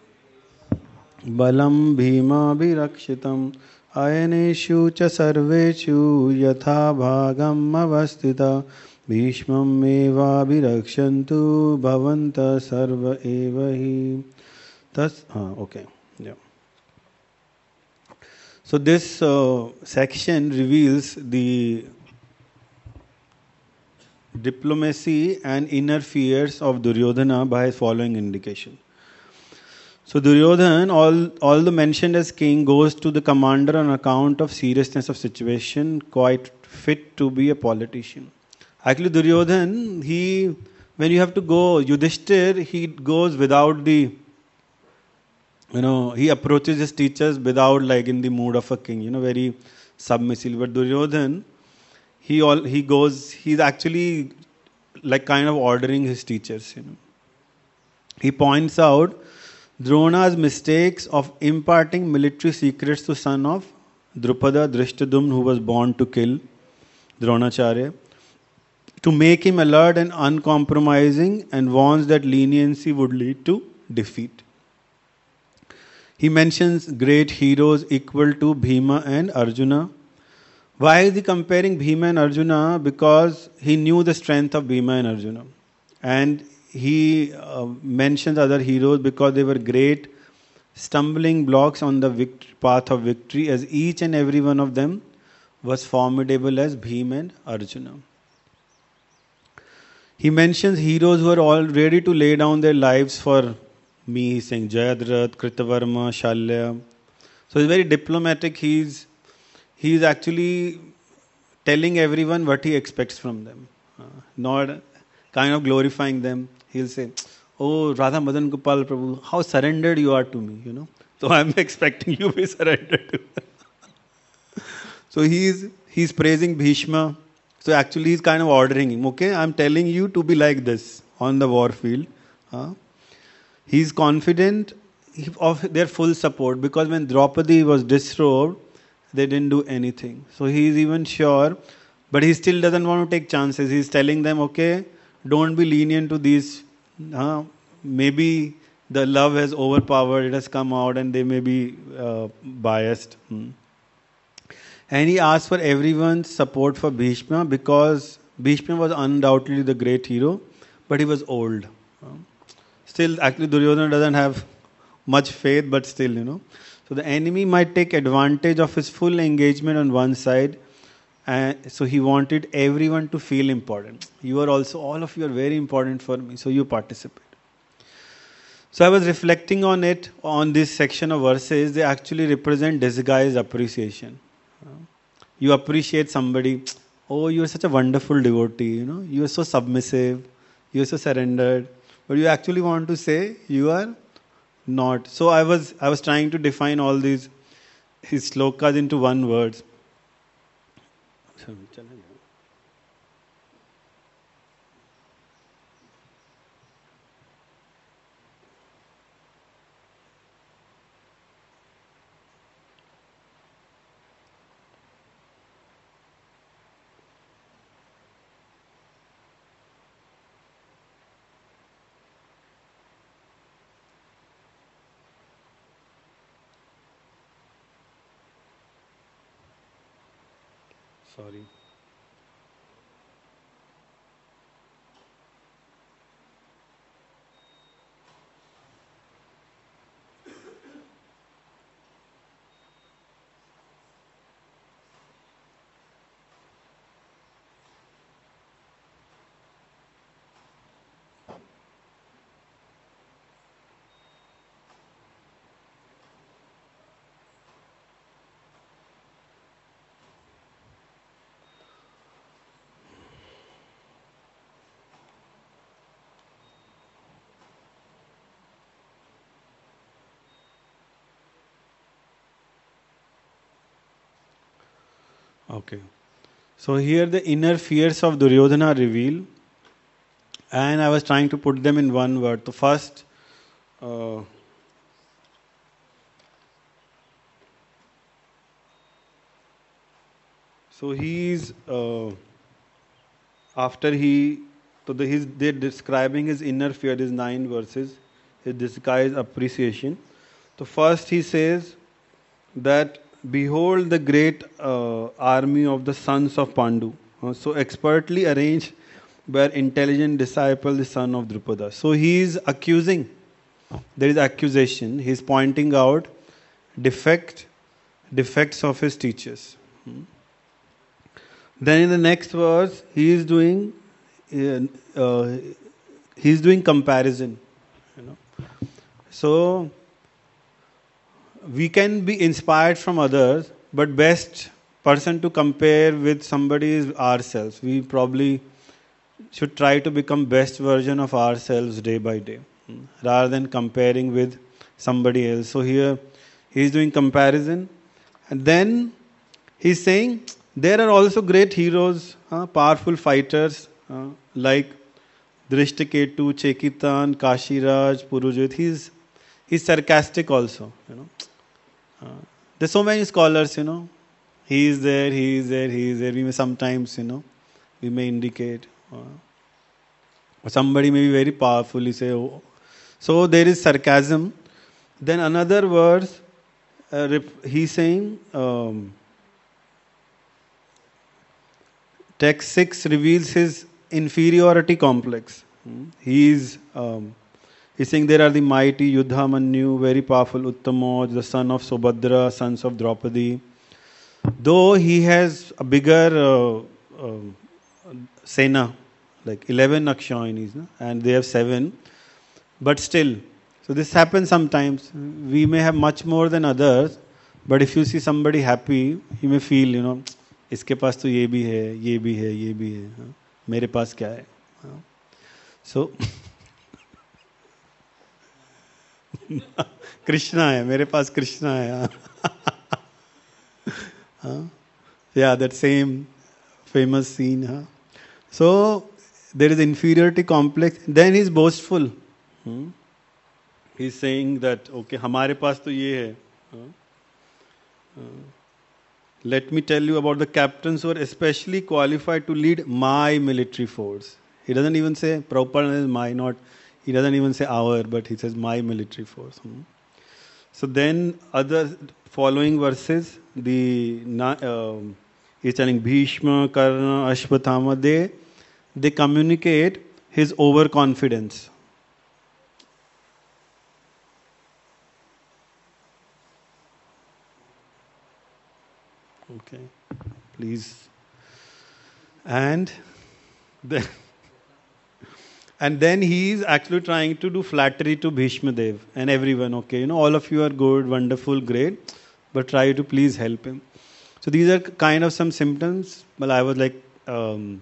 [SPEAKER 1] बलं भीमाभिरक्षितम् अयनेषु च सर्वेषु यथा भागम् अवस्थिता भीष्ममेवाभिरक्षन्तु भवन्तः सर्व एव हि तस् हाँ okay yeah. So this uh, section reveals the diplomacy and inner fears of Duryodhana by following indication. So Duryodhana, all, all the mentioned as king, goes to the commander on account of seriousness of situation, quite fit to be a politician. Actually Duryodhana, he, when you have to go, Yudhishthir, he goes without the, you know, he approaches his teachers without like in the mood of a king, you know, very submissive. But Duryodhana, he all, he goes, he's actually like kind of ordering his teachers, you know. He points out Drona's mistakes of imparting military secrets to son of Drupada Drishtadumna, who was born to kill Dronacharya, to make him alert and uncompromising, and warns that leniency would lead to defeat. He mentions great heroes equal to Bhima and Arjuna. Why is he comparing Bhima and Arjuna? Because he knew the strength of Bhima and Arjuna. And he uh, mentions other heroes because they were great stumbling blocks on the vict- path of victory, as each and every one of them was formidable as Bhima and Arjuna. He mentions heroes who are all ready to lay down their lives for me. He's saying Jayadratha, Kritavarma, Shalya. So he's very diplomatic. He's he's actually telling everyone what he expects from them, uh, not kind of glorifying them. He'll say, "Oh, Radha Madan Gopal Prabhu, how surrendered you are to me, you know. So I'm expecting you to be surrendered to." So he's he's praising Bhishma. So actually he's kind of ordering him. Okay, I'm telling you to be like this on the war field. Uh, he's confident of their full support, because when Draupadi was disrobed, they didn't do anything. So he's even sure, but he still doesn't want to take chances. He's telling them, okay, don't be lenient to these. Uh, maybe the love has overpowered, it has come out, and they may be uh, biased. Hmm. And he asks for everyone's support for Bhishma, because Bhishma was undoubtedly the great hero, but he was old. Uh, Still, actually, Duryodhana doesn't have much faith, but still, you know. So the enemy might take advantage of his full engagement on one side, and so he wanted everyone to feel important. You are also, all of you are very important for me, so you participate. So I was reflecting on it, on this section of verses. They actually represent disguised appreciation. You appreciate somebody. Oh, you are such a wonderful devotee. You know, you are so submissive. You are so surrendered. But you actually want to say you are not. So I was I was trying to define all these his slokas into one word. Sorry. Okay. So here the inner fears of Duryodhana are revealed, and I was trying to put them in one word. The first, uh, so he's uh, after he, so the, he's they're describing his inner fear. These nine verses, his disguised appreciation. So first he says that behold the great uh, army of the sons of Pandu, uh, so expertly arranged by an intelligent disciple, the son of Drupada. So he is accusing. There is accusation. He is pointing out defect, defects of his teachers. Hmm. Then in the next verse, he is doing uh, uh, he is doing comparison. You know, so we can be inspired from others, but best person to compare with somebody is ourselves. We probably should try to become best version of ourselves day by day, hmm, rather than comparing with somebody else. So here he is doing comparison, and then he's saying there are also great heroes, uh, powerful fighters uh, like Drishtaketu, Chekitan, Kashiraj, Purujit. He's he's sarcastic also, you know. Uh, there's so many scholars, you know. He is there, he is there, he is there. We may sometimes, you know, we may indicate. Uh, or somebody may be very powerful. You say, oh. So there is sarcasm. Then another verse, uh, rep- he's saying, um, text six reveals his inferiority complex. Hmm. He is. Um, He's saying there are the mighty Yudhamanyu, very powerful Uttamoj, the son of Subhadra, sons of Draupadi. Though he has a bigger uh, uh, Sena, like eleven Akshayinis, no? And they have seven, but still. So this happens sometimes. We may have much more than others, but if you see somebody happy, you may feel, you know, इसके पास तो ये भी है, ये भी है, ये भी है, हाँ? मेरे पास क्या है? हाँ? So कृष्णा है, मेरे पास कृष्णा है. Huh? Yeah, that same famous scene. Huh? So there is inferiority complex. Then he is boastful. Hmm? He is saying that okay, हमारे पास तो ये है. Huh? Uh, let me tell you about the captains who are especially qualified to lead my military force. He doesn't even say Prabhupada is my, not. He doesn't even say our, but he says my military force. Hmm? So then other following verses, the uh, he's telling Bhishma, Karna, Ashwathama, they they communicate his overconfidence. Okay, please. And then, and then he is actually trying to do flattery to Bhishma Dev and everyone. Okay, you know, all of you are good, wonderful, great, but try to please help him. So these are kind of some symptoms. Well, I was like, um,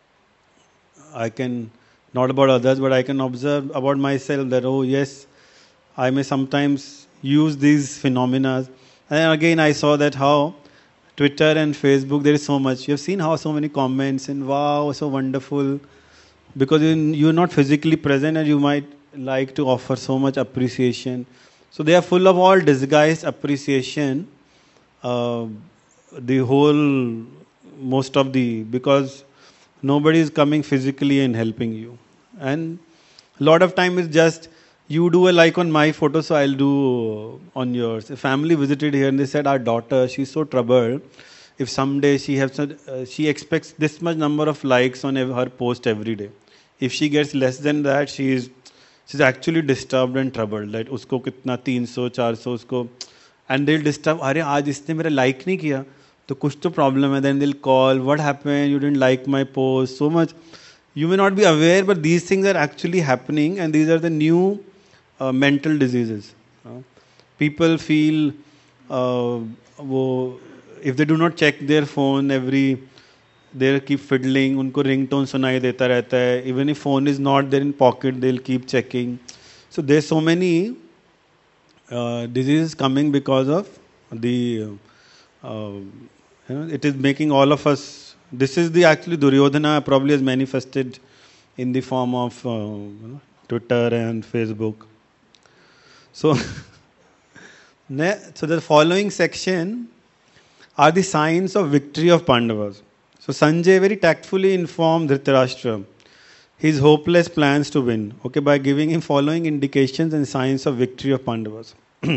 [SPEAKER 1] I can, not about others, but I can observe about myself that, oh yes, I may sometimes use these phenomena. And again, I saw that how Twitter and Facebook, there is so much. You have seen how so many comments and wow, so wonderful. Because you are not physically present and you might like to offer so much appreciation. So they are full of all disguised appreciation. Uh, the whole, most of the, because nobody is coming physically and helping you. And a lot of time is just, you do a like on my photo, so I'll do on yours. A family visited here and they said, our daughter, she's so troubled. If someday she has, uh, she expects this much number of likes on her post every day. If she gets less than that, she is she's actually disturbed and troubled. Like usko kitna three hundred, four hundred usko, and they'll disturb. अरे आज इसने मेरा like नहीं किया, तो कुछ तो problem है. Then they'll call. What happened? You didn't like my post so much. You may not be aware, but these things are actually happening, and these are the new uh, mental diseases. Uh, people feel uh, वो, if they do not check their phone every, they keep fiddling, उनको ringtone सुनाई देता रहता है. Even if phone is not there in pocket, they'll keep checking. So there's so many uh, diseases coming because of the, uh, you know, it is making all of us. This is the actually Duryodhana probably has manifested in the form of uh, you know, Twitter and Facebook. So, so the following section are the signs of victory of Pandavas. So Sanjay very tactfully informed Dhritarashtra his hopeless plans to win, okay, by giving him following indications and signs of victory of Pandavas.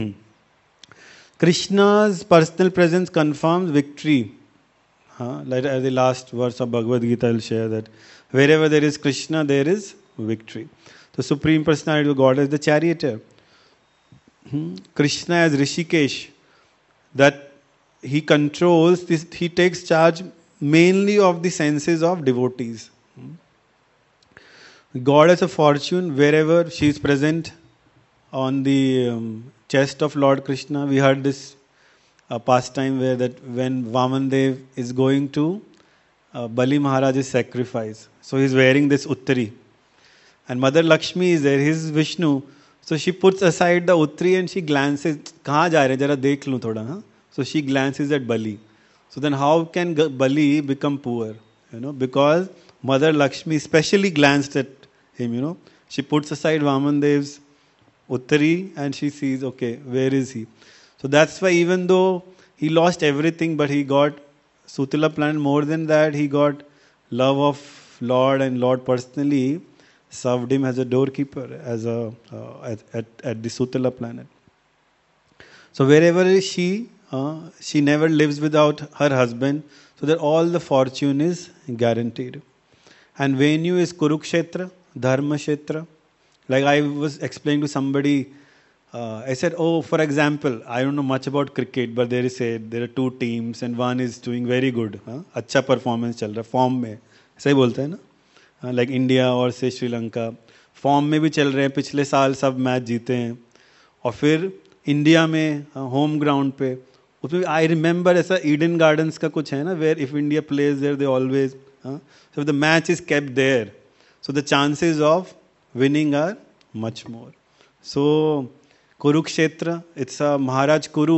[SPEAKER 1] Krishna's personal presence confirms victory. Huh? Like as the last verse of Bhagavad Gita will share that wherever there is Krishna, there is victory. The Supreme Personality of God is the charioteer. Hmm? Krishna as Rishikesh, that he controls this, he takes charge mainly of the senses of devotees. Goddess of fortune, wherever she is present on the um, chest of Lord Krishna. We heard this uh, pastime where that when Vaman Dev is going to uh, Bali Maharaj's sacrifice, so he is wearing this uttari, and Mother Lakshmi is there. He is Vishnu, so she puts aside the uttari and she glances. कहाँ जा रहे जरा देख लूँ थोड़ा, हाँ? So she glances at Bali. So then how can Bali become poor? You know, because Mother Lakshmi especially glanced at him, you know. She puts aside Vaman Dev's uttari and she sees, okay, where is he? So that's why even though he lost everything, but he got Sutila planet. More than that, he got love of Lord, and Lord personally served him as a doorkeeper, as a uh, at, at, at the Sutila planet. So wherever she Uh, she never lives without her husband, so that all the fortune is guaranteed. And venue is Kurukshetra, Dharma Kshetra. Like I was explaining to somebody, uh, I said, oh, for example, I don't know much about cricket, but there is a, there are two teams and one is doing very good. Huh? अच्छा performance चल रहा, form में, ऐसा ही बोलते हैं ना? uh, like India और से श्रीलंका, form में भी चल रहे हैं, पिछले साल सब मैच जीते हैं. और फिर इंडिया में होम ग्राउंड पे उसमें आई रिमेंबर ऐसा ईडन गार्डन्स का कुछ है ना, where if India plays there they always, so the match is kept there, so the chances of winning are much more. So Kurukshetra, it's a Maharaj Kuru,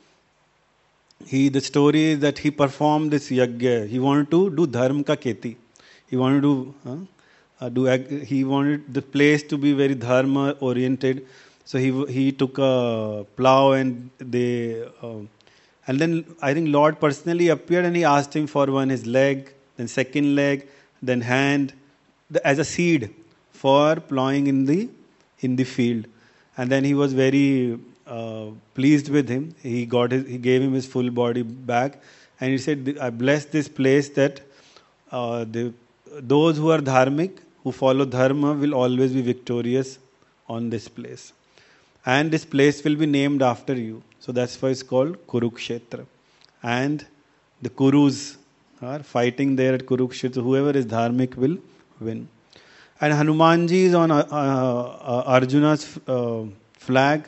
[SPEAKER 1] he the story is that he perform this yagna, he wanted to do dharma का खेती, he wanted to do, he wanted the place to be very dharma oriented. So he he took a plow and they uh, and then I think Lord personally appeared and he asked him for one his leg, then second leg, then hand, the, as a seed for plowing in the in the field. And then he was very uh, pleased with him. He got his, he gave him his full body back, and he said, "I bless this place that uh, the those who are dharmic, who follow dharma, will always be victorious on this place. And this place will be named after you. So that's why it's called Kurukshetra. And the Kurus are fighting there at Kurukshetra. Whoever is dharmic will win. And Hanumanji is on uh, uh, Arjuna's uh, flag.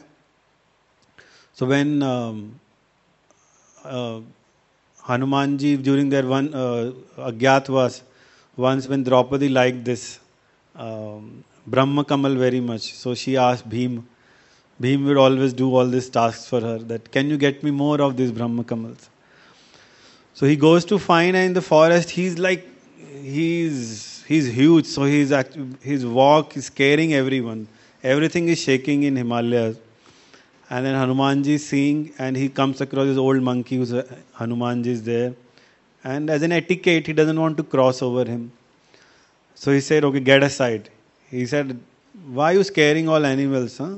[SPEAKER 1] So when um, uh, Hanumanji during their one uh, Agyatwas, once when Draupadi liked this um, Brahma Kamal very much, so she asked Bhim. Bhim would always do all these tasks for her. That can you get me more of these Brahma Kamals? So he goes to find her in the forest. He's like he's he's huge. So he's actually, his walk is scaring everyone. Everything is shaking in Himalayas. And then Hanumanji is seeing, and he comes across this old monkey who's a, Hanumanji is there. And as an etiquette, he doesn't want to cross over him. So he said, okay, get aside. He said, why are you scaring all animals? Huh?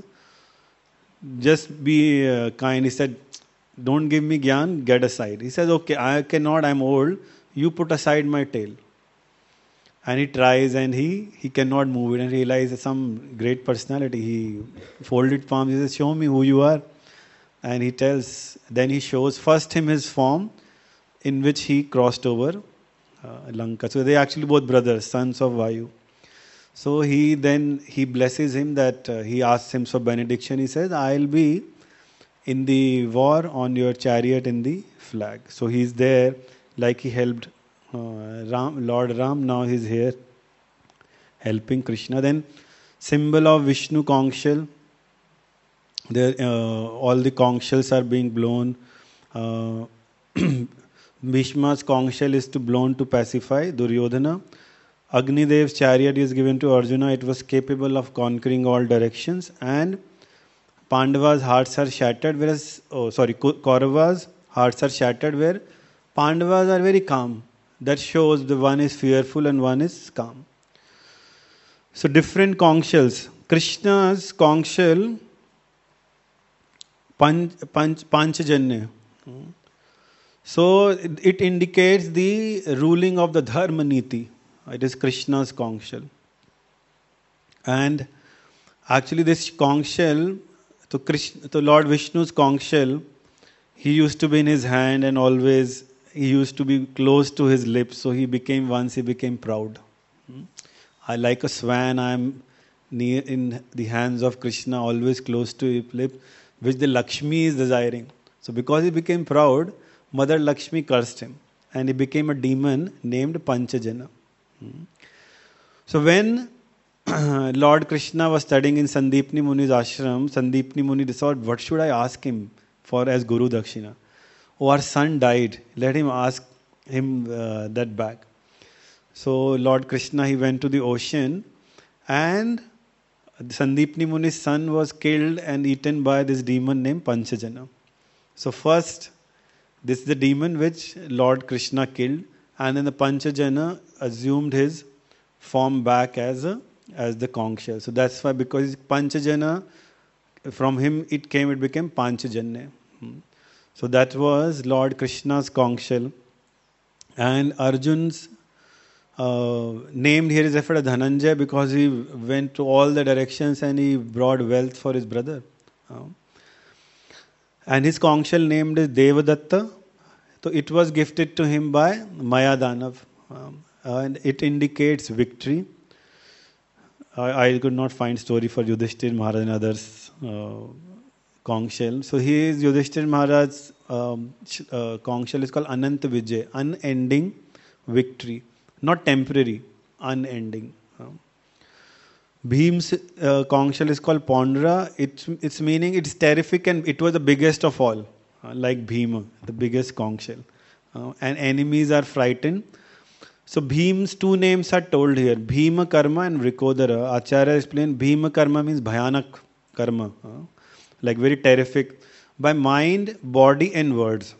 [SPEAKER 1] Just be uh, kind. He said, don't give me gyan, get aside. He says, okay, I cannot, I'm old. You put aside my tail. And he tries and he, he cannot move it and realizes some great personality. He folded palms, he says, show me who you are. And he tells, then he shows first him his form in which he crossed over uh, Lanka. So they actually both brothers, sons of Vayu. So he then, he blesses him that uh, he asks him for benediction. He says, I'll be in the war on your chariot in the flag. So he's there like he helped uh, Ram, Lord Ram. Now he's here helping Krishna. Then symbol of Vishnu conch shell. There, uh, all the conch shells are being blown. Uh, Bhishma's conch shell is to blown to pacify Duryodhana. Agnidev's chariot is given to Arjuna. It was capable of conquering all directions. And Pandava's hearts are shattered, whereas, oh sorry, Kaurava's hearts are shattered, where Pandavas are very calm. That shows the one is fearful and one is calm. So different conch shells. Krishna's conch shell, Panch, Panch, Panchajanya. So it, it indicates the ruling of the Dharma Niti. It is Krishna's conch shell. And actually this conch shell, so, Krishna, so Lord Vishnu's conch shell, he used to be in his hand and always he used to be close to his lips. So he became, once he became proud. I like a swan, I am near in the hands of Krishna, always close to his lips, which the Lakshmi is desiring. So because he became proud, Mother Lakshmi cursed him. And he became a demon named Panchajana. So when Lord Krishna was studying in Sandipni Muni's ashram, Sandipni Muni decided, what should I ask him for as Guru Dakshina? Oh, our son died. Let him ask him uh, that back. So Lord Krishna, he went to the ocean and Sandipni Muni's son was killed and eaten by this demon named Panchajana. So first, this is the demon which Lord Krishna killed, and then the Panchajana assumed his form back as a as the conch shell. So that's why, because Panchajana, from him it came, it became Panchajanya. So that was Lord Krishna's conch shell. And Arjun's uh, named here is referred as Dhananjay because he went to all the directions and he brought wealth for his brother. Uh, and his conch shell named is Devadatta. So it was gifted to him by Mayadanav. Um, and it indicates victory. I, I could not find story for Yudhishthir Maharaj and others. Uh, conch shell. So he is Yudhishthir Maharaj's um, uh, conch shell is called Ananta Vijay, unending victory, not temporary, unending. Um, Bhim's uh, conch shell is called Pondra. It's its meaning it's terrific and it was the biggest of all, uh, like Bhima, the biggest conch shell, uh, and enemies are frightened. So Bhim's two names are told here, Bhima Karma and Vrikodara. Acharya explained Bhima Karma means Bhayanak Karma. Uh, like very terrific, by mind, body and words.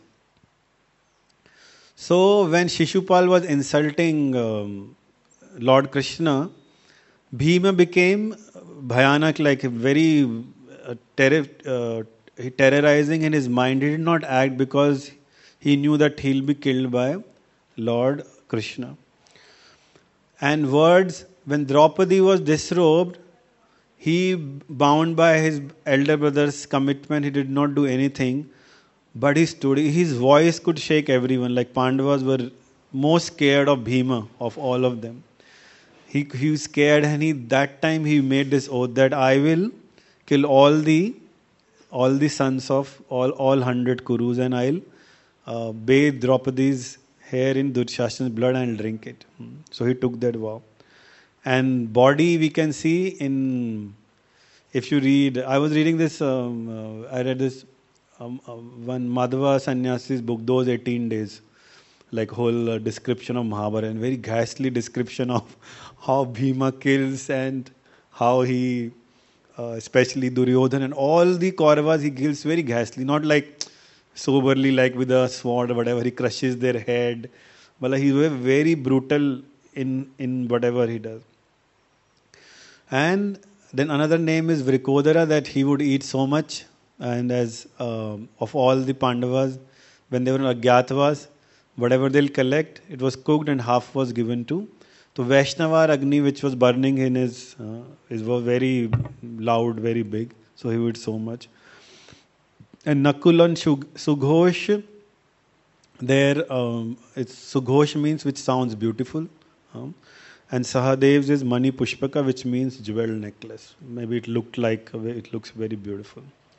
[SPEAKER 1] So when Shishupal was insulting um, Lord Krishna, Bhima became Bhayanak, like very uh, terror, uh, terrorizing in his mind. He did not act because he knew that he'll be killed by Lord Krishna. And words, when Draupadi was disrobed, he, bound by his elder brother's commitment, he did not do anything. But he stood, his voice could shake everyone. Like Pandavas were most scared of Bhima, of all of them. He, he was scared, and he that time he made this oath that I will kill all the all the sons of all all hundred Kurus, and I'll uh, bathe Draupadi's hair in Durshasana's blood and drink it. Hmm. So he took that vow. And body we can see in, if you read, I was reading this, um, uh, I read this um, uh, one Madhava Sannyasi's book, Those eighteen Days, like whole uh, description of Mahabharata, and very ghastly description of how Bhima kills and how he, uh, especially Duryodhan and all the Kauravas, he kills very ghastly, not like soberly like with a sword or whatever, he crushes their head, but like, he's very brutal in, in whatever he does. And then another name is Vrikodara, that he would eat so much, and as um, of all the Pandavas, when they were in Agyatavas, whatever they'll collect, it was cooked and half was given to. So Vaishnava Agni, which was burning in his, uh, it was very loud, very big, so he would so much. And Nakul and Sughosh, there, um, it's Sughosh means which sounds beautiful. Um, and Sahadev's is Mani Pushpaka, which means jewel necklace. Maybe it looked like, it looks very beautiful.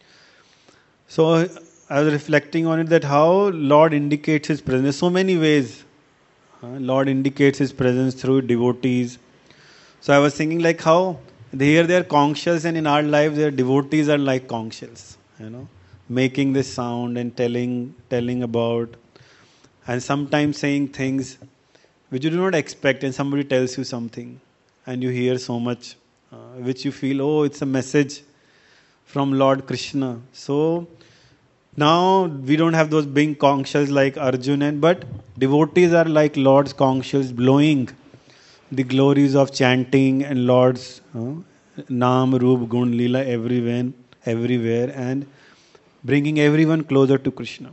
[SPEAKER 1] So I was reflecting on it, that how Lord indicates His presence. There's so many ways uh, Lord indicates His presence through devotees. So I was thinking like how here they are conch shells, and in our life their devotees are like conch shells, you know, making this sound and telling telling about, and sometimes saying things which you do not expect, and somebody tells you something and you hear so much uh, which you feel, oh, it's a message from Lord Krishna. So now we don't have those big conch shells like Arjuna, but devotees are like Lord's conch shells, blowing the glories of chanting and Lord's uh, Naam, Roop, Gun, Leela everywhere, everywhere, and bringing everyone closer to Krishna.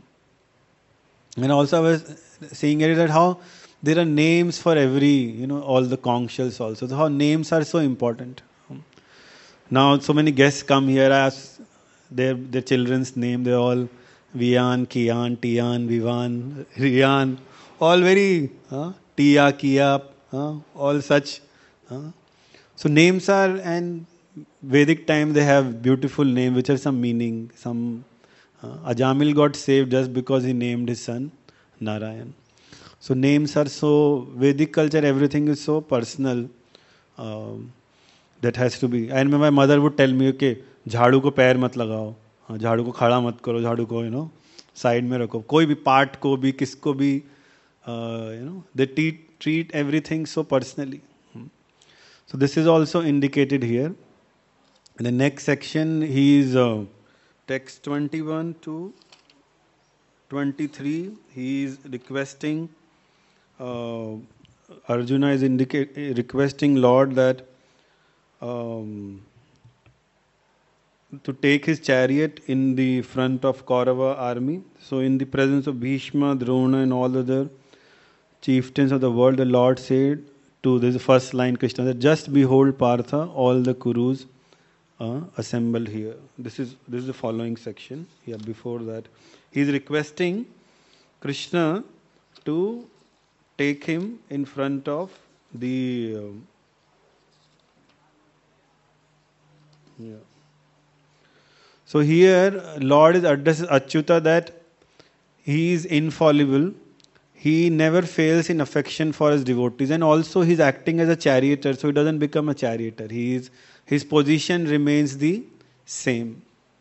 [SPEAKER 1] And also I was seeing it that how there are names for every, you know, all the conch shells also. So how names are so important. Now so many guests come here, I ask their their children's name, they're all Vian, Kian, Tian, Vivan, Rian, all very uh, Tia, Kia, uh, all such. Uh. So names are, and Vedic time they have beautiful names which have some meaning. Some uh, Ajamil got saved just because he named his son Narayan. So names are so, Vedic culture, everything is so personal. Um, that has to be. I remember my mother would tell me, okay, झाड़ू को पैर मत लगाओ, झाड़ू को खड़ा मत करो, झाड़ू को, you know, साइड में रखो, कोई भी पार्ट को भी, किसको भी, you know, they treat, treat everything so personally. So this is also indicated here. In the next section, he is uh, text twenty-one to twenty-three. He is requesting, uh, Arjuna is indicate, requesting Lord that um, to take his chariot in the front of Kaurava army. So in the presence of Bhishma, Drona and all other chieftains of the world, the Lord said to, this is the first line, Krishna said, just behold Partha, all the Kurus uh, assembled here. This is this is the following section. Yeah, before that, he is requesting Krishna to take him in front of the um, yeah. So here Lord is addresses Achyuta that he is infallible. He never fails in affection for his devotees, and also he is acting as a charioteer, so he doesn't become a charioteer. He is, his position remains the same.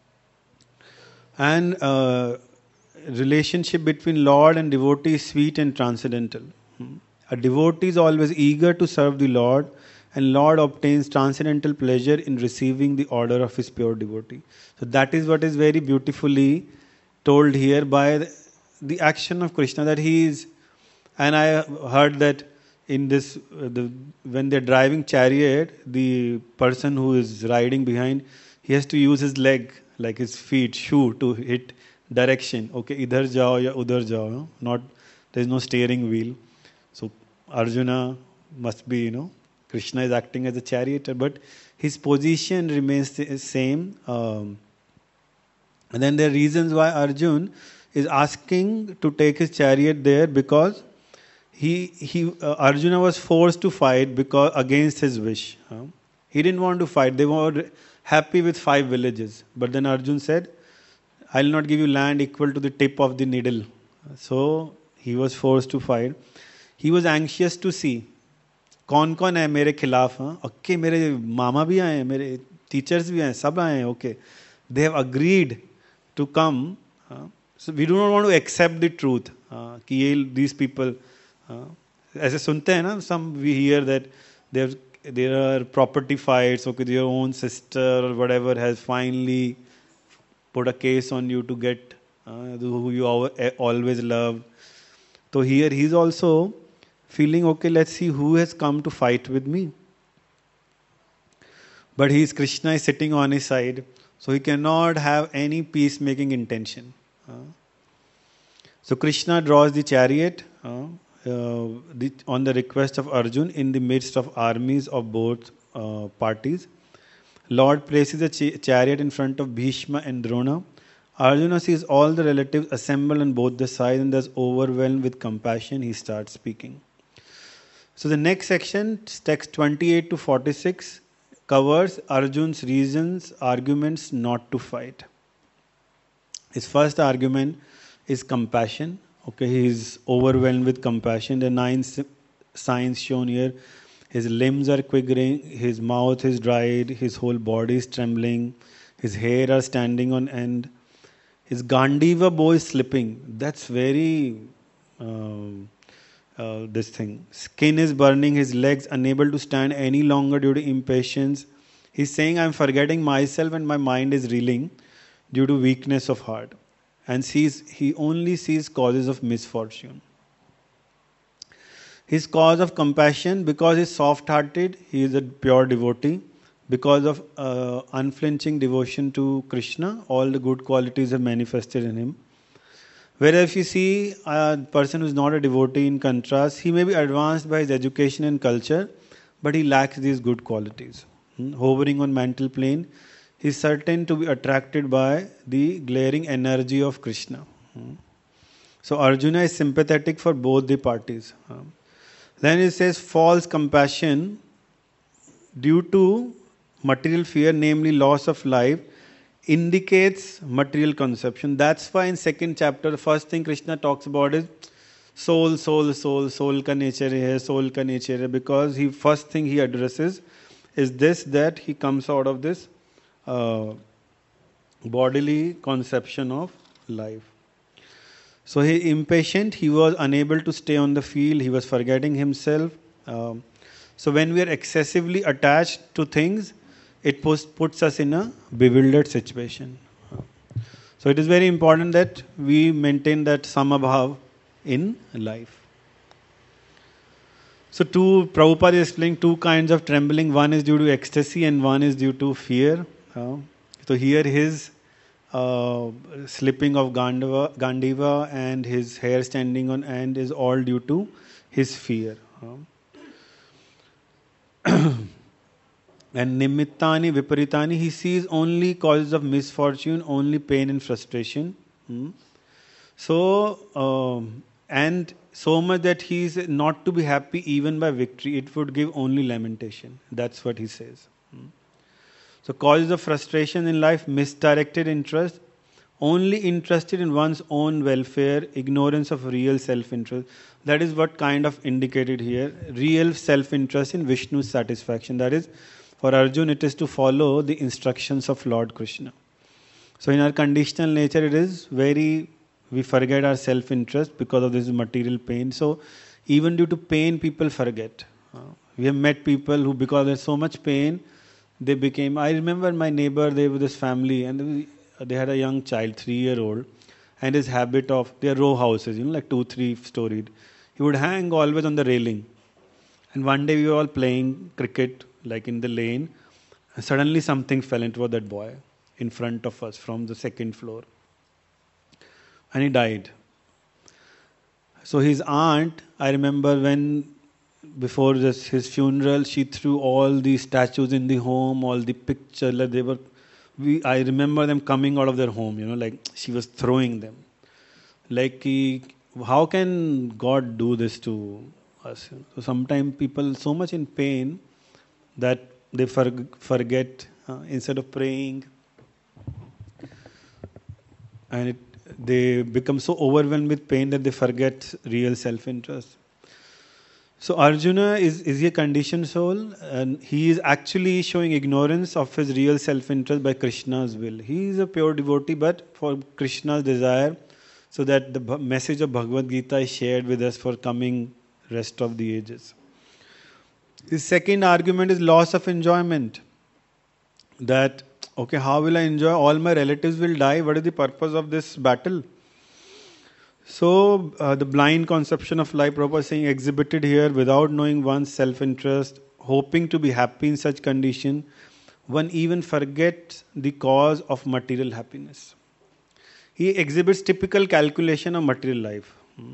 [SPEAKER 1] And uh, relationship between Lord and devotee is sweet and transcendental. A devotee is always eager to serve the Lord, and Lord obtains transcendental pleasure in receiving the order of his pure devotee. So that is what is very beautifully told here by the, the action of Krishna, that he is, and I heard that in this, uh, the, when they're driving chariot, the person who is riding behind, he has to use his leg, like his feet, shoe, to hit direction. Okay, idhar jao ya udhar jao. No? Not, there is no steering wheel. So Arjuna must be, you know, Krishna is acting as a charioteer, but his position remains the same. Um, and then there are reasons why Arjun is asking to take his chariot there, because he he uh, Arjuna was forced to fight because against his wish. Huh? He didn't want to fight. They were happy with five villages, but then Arjun said, "I will not give you land equal to the tip of the needle." So he was forced to fight. He was anxious to see कौन कौन है मेरे खिलाफ. हाँ okay, मेरे मामा भी आए हैं, मेरे टीचर्स भी आए, सब आए हैं. Okay, they have agreed to come. uh, so we do not want to accept the truth uh, कि ये these people uh, ऐसे सुनते हैं ना, some we hear that there there are property fights, okay, your own sister or whatever has finally put a case on you to get uh, who you always loved. So here he is also feeling, okay, let's see who has come to fight with me. But he is, Krishna is sitting on his side, so he cannot have any peacemaking intention. Uh, so Krishna draws the chariot uh, uh, the, on the request of Arjun in the midst of armies of both uh, parties. Lord places a ch- chariot in front of Bhishma and Drona. Arjuna sees all the relatives assembled on both the sides, and thus overwhelmed with compassion, he starts speaking. So the next section, text twenty-eight to forty-six, covers Arjun's reasons, arguments not to fight. His first argument is compassion. Okay, he is overwhelmed with compassion. The nine signs shown here: his limbs are quivering, his mouth is dried, his whole body is trembling, his hair are standing on end, his Gandiva bow is slipping. That's very uh, uh, this thing. Skin is burning, his legs unable to stand any longer due to impatience. He's saying, I'm forgetting myself and my mind is reeling due to weakness of heart. And sees, he only sees causes of misfortune. His cause of compassion, because he is soft-hearted, he is a pure devotee. Because of uh, unflinching devotion to Krishna, all the good qualities are manifested in him. Whereas if you see a person who is not a devotee, in contrast, he may be advanced by his education and culture, but he lacks these good qualities. Hmm? Hovering on mental plane, he is certain to be attracted by the glaring energy of Krishna. Hmm? So Arjuna is sympathetic for both the parties. Hmm? Then it says false compassion due to material fear, namely loss of life, indicates material conception. That's why in second chapter, the first thing Krishna talks about is soul, soul, soul, soul ka nature hai, soul ka nature hai, because he first thing he addresses is this, that he comes out of this uh, bodily conception of life. So he impatient, he was unable to stay on the field, he was forgetting himself. Um, so when we are excessively attached to things, it puts us in a bewildered situation. So it is very important that we maintain that samabhav in life. So two, Prabhupada is explaining two kinds of trembling. One is due to ecstasy and one is due to fear. Uh, so here his uh, slipping of Gandiva, Gandiva and his hair standing on end is all due to his fear. Uh, And nimittani viparitani, he sees only causes of misfortune, only pain and frustration. Hmm? So, um, and so much that he is not to be happy even by victory. It would give only lamentation. That's what he says. Hmm? So, causes of frustration in life, misdirected interest, only interested in one's own welfare, ignorance of real self-interest. That is what kind of indicated here. Real self-interest in Vishnu's satisfaction. That is, for Arjun, it is to follow the instructions of Lord Krishna. So in our conditional nature, it is very, we forget our self-interest because of this material pain. So even due to pain, people forget. Uh, we have met people who, because there's so much pain, they became, I remember my neighbor, they were this family, and they had a young child, three-year-old, and his habit of, their row houses, you know, like two, three storied. He would hang always on the railing. And one day we were all playing cricket, like in the lane, and suddenly something fell into that boy in front of us from the second floor. And he died. So his aunt, I remember when before this, his funeral, she threw all the statues in the home, all the pictures. Like they were, we, I remember them coming out of their home, you know, like she was throwing them. Like, he, how can God do this to us? So sometimes people so much in pain that they for, forget, uh, instead of praying, and it, they become so overwhelmed with pain that they forget real self-interest. So Arjuna is, is a conditioned soul, and he is actually showing ignorance of his real self-interest by Krishna's will. He is a pure devotee, but for Krishna's desire, so that the bh- message of Bhagavad Gita is shared with us for coming rest of the ages. His second argument is loss of enjoyment. That, okay, how will I enjoy? All my relatives will die. What is the purpose of this battle? So, uh, the blind conception of life, Prabhupada is saying, exhibited here without knowing one's self-interest, hoping to be happy in such condition, one even forgets the cause of material happiness. He exhibits typical calculation of material life. Hmm.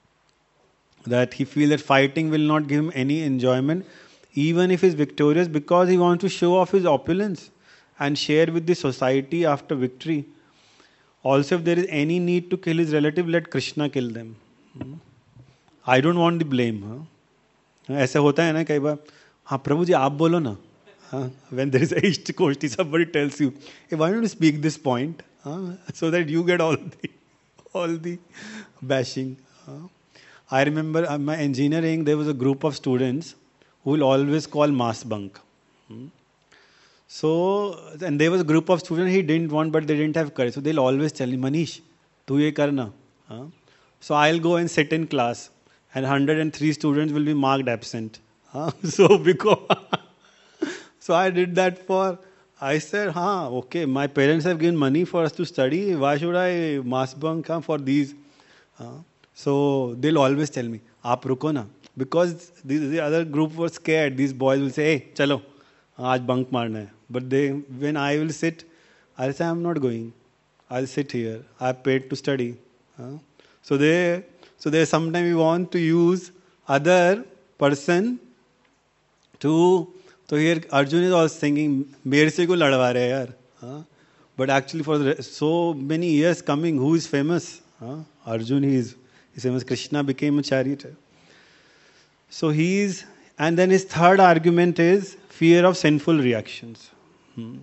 [SPEAKER 1] That he feels that fighting will not give him any enjoyment, even if he is victorious, because he wants to show off his opulence and share with the society after victory. Also, if there is any need to kill his relative, let Krishna kill them. Hmm. I don't want the blame. Huh? ऐसा होता है ना कई बार, हाँ प्रभु जी आप बोलो ना. Huh? When there is a Ishta Koshti, somebody tells you, hey, why don't you speak this point? Huh? So that you get all the, all the bashing. Huh? I remember uh, my engineering, there was a group of students who will always call mass bunk. Hmm? So, and there was a group of students he didn't want, but they didn't have courage. So they'll always tell me, Manish, tu ye karna. Huh? So I'll go and sit in class, and one hundred three students will be marked absent. Huh? So because, so I did that for, I said, huh, okay, my parents have given money for us to study. Why should I mass bunk huh, for these? Huh? So they'll always tell me, aap ruko na. Because the, the other group were scared. These boys will say, hey, chalo, aaj bunk marna hai. But they, when I will sit, I'll say, I'm not going. I'll sit here. I paid to study. Huh? So they, so they sometimes we want to use other person to, so here Arjun is also thinking, mere se ko ladwa rahe yaar. Huh? But actually for the, so many years coming, who is famous? Huh? Arjun, he is, he's famous. Krishna became a charioteer. So he is, and then his third argument is fear of sinful reactions. Hmm.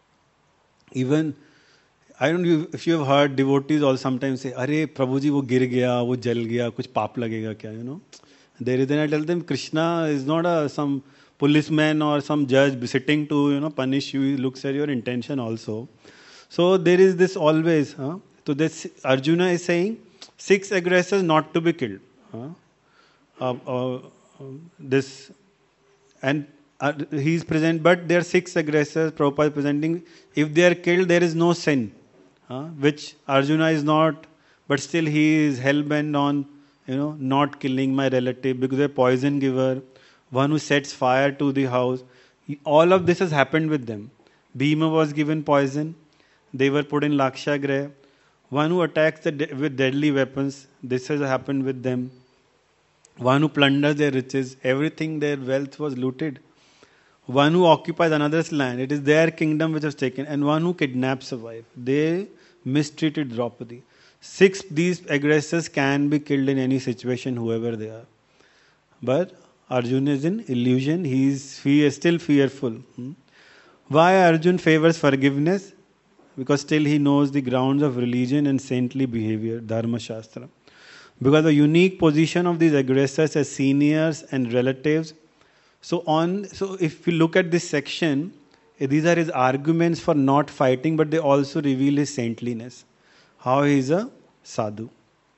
[SPEAKER 1] Even, I don't know if you have heard devotees all sometimes say, Arey, Prabhu ji, wo gir gaya, wo jal gaya, kuch paap lagega kya, you know. There is, then I tell them, Krishna is not a, some policeman or some judge sitting to, you know, punish you. He looks at your intention also. So there is this always, huh? So this, Arjuna is saying, six aggressors not to be killed. Huh? Uh, uh, this, and Uh, he is present, but there are six aggressors. Prabhupada is presenting. If they are killed, there is no sin, uh, which Arjuna is not. But still, he is hell bent on, you know, not killing my relative because they're poison giver, one who sets fire to the house. He, all of this has happened with them. Bhima was given poison. They were put in Lakshagraha. One who attacks the de- with deadly weapons. This has happened with them. One who plunders their riches. Everything, their wealth was looted. One who occupies another's land, it is their kingdom which was taken, and one who kidnaps a wife. They mistreated Draupadi. Six, these aggressors can be killed in any situation, whoever they are. But Arjuna is in illusion, he is fear, still fearful. Hmm? Why Arjuna favors forgiveness? Because still he knows the grounds of religion and saintly behavior, Dharma Shastra. Because the unique position of these aggressors as seniors and relatives. So on, so if we look at this section, these are his arguments for not fighting, but they also reveal his saintliness, how he is a sadhu.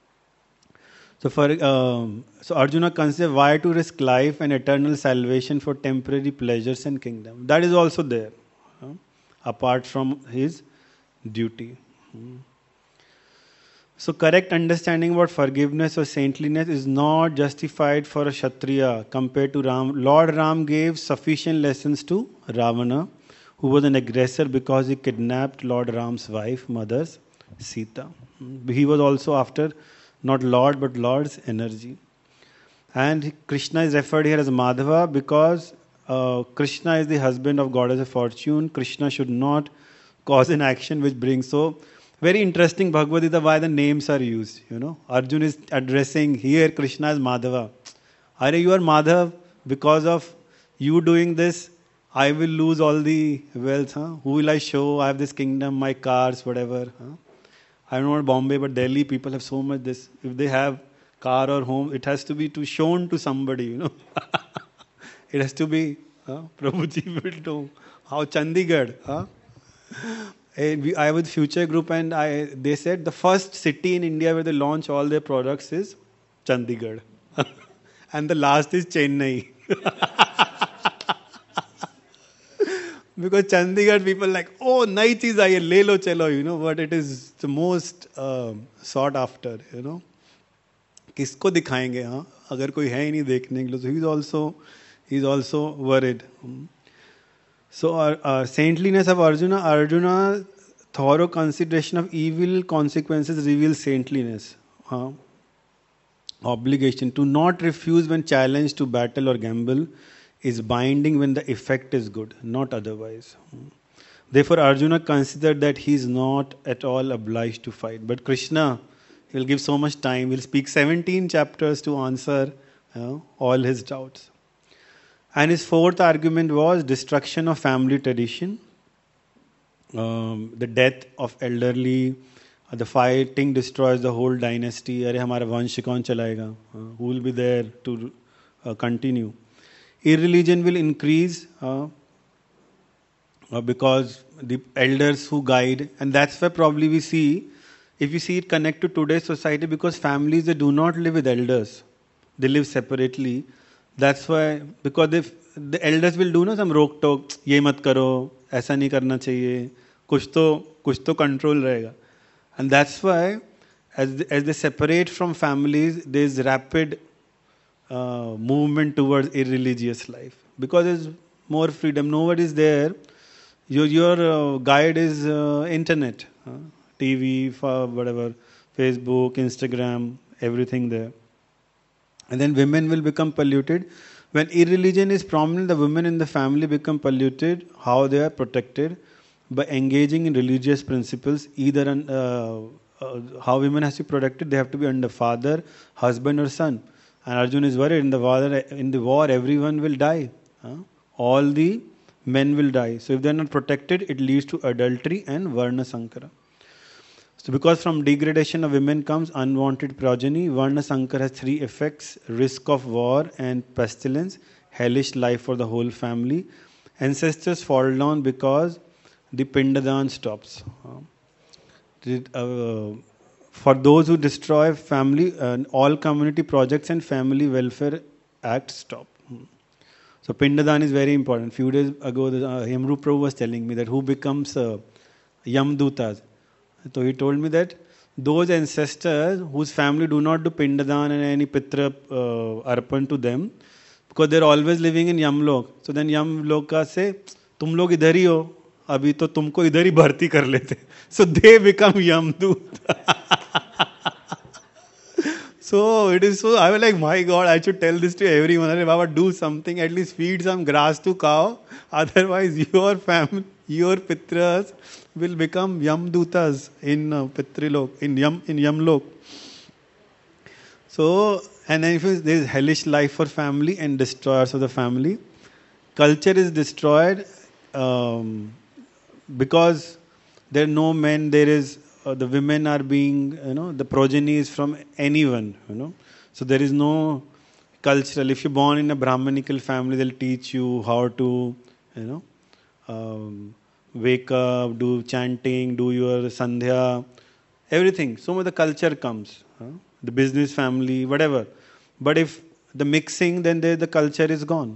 [SPEAKER 1] So for um, so Arjuna considers why to risk life and eternal salvation for temporary pleasures and kingdom. That is also there, huh? Apart from his duty. Hmm. So correct understanding about forgiveness or saintliness is not justified for a Kshatriya compared to Ram. Lord Ram gave sufficient lessons to Ravana, who was an aggressor because he kidnapped Lord Ram's wife, mother Sita. He was also after not Lord but Lord's energy. And Krishna is referred here as Madhava because uh, Krishna is the husband of goddess of fortune. Krishna should not cause an action which brings. So, very interesting Bhagavad Gita why the names are used. You know, Arjun is addressing here Krishna as Madhava. Are you are Madhav because of you doing this? I will lose all the wealth. Huh? Who will I show? I have this kingdom, my cars, whatever. Huh? I don't know about Bombay, but Delhi people have so much this. If they have car or home, it has to be to shown to somebody, you know. It has to be, huh? Prabhuji will know. How Chandigarh, huh? And we, I was Future Group and I they said the first city in India where they launch all their products is Chandigarh. And the last is Chennai. Because Chandigarh people like, oh, नई चीज आई है, ले लो चलो, you know, but it is the most uh, sought after, you know. किसको दिखाएंगे, हाँ, अगर कोई है ही नहीं देखने के लिए, so he's also he's also worried. So uh, uh, saintliness of Arjuna, Arjuna thorough consideration of evil consequences reveals saintliness. Huh? Obligation to not refuse when challenged to battle or gamble is binding when the effect is good, not otherwise. Therefore, Arjuna considered that he is not at all obliged to fight. But Krishna, he will give so much time. He will speak seventeen chapters to answer you know, all his doubts. And his fourth argument was destruction of family tradition, um, the death of elderly, uh, the fighting destroys the whole dynasty. अरे हमारा वंश कौन चलाएगा? Uh, who will be there to uh, continue? Irreligion will increase uh, uh, because the elders who guide, and that's why probably we see, if you see it connect to today's society, because families they do not live with elders, they live separately. That's why, because if the elders will do ना some रोक टोक, ये मत करो, ऐसा नहीं करना चाहिए, कुछ तो कुछ तो control रहेगा, and that's why as they, as they separate from families, there is rapid uh, movement towards irreligious life because there's more freedom. Nobody is there. Your your uh, guide is uh, internet, uh, T V, for whatever, Facebook, Instagram, everything there. And then women will become polluted. When irreligion is prominent, the women in the family become polluted. How they are protected? By engaging in religious principles. Either un, uh, uh, how women has to be protected, they have to be under father, husband or son. And Arjuna is worried, in the war, in the war everyone will die. Huh? All the men will die. So if they are not protected, it leads to adultery and Varna Sankara. So because from degradation of women comes unwanted progeny, Varna Sankara has three effects: risk of war and pestilence, hellish life for the whole family. Ancestors fall down because the Pindadan stops. Uh, for those who destroy family, uh, all community projects and family welfare acts stop. So Pindadan is very important. Few days ago, the, uh, Hemru Prabhu was telling me that who becomes uh, Yamdutas. So he told me that those ancestors whose family do not do Pindadan and any Pitra uh, Arpan to them, because they're always living in Yamlok. So then Yamloka say, तुम लोग इधर ही हो, अभी तो तुमको इधर ही भर्ती कर लेते. So they become Yamdut. So it is so, I was like, my God, I should tell this to everyone. Hey, Baba, do something, at least feed some grass to cow. Otherwise, your family, your Pitras will become Yamdutas in uh, Pitrilok, in Yam, in Yamlok. So, and then if there is hellish life for family and destroyers of the family, culture is destroyed um, because there are no men, there is Uh, the women are being, you know, the progeny is from anyone, you know. So there is no cultural. If you're born in a Brahmanical family, they'll teach you how to, you know, um, wake up, do chanting, do your sandhya, everything. So much the culture comes. Huh? The business family, whatever. But if the mixing, then there, the culture is gone.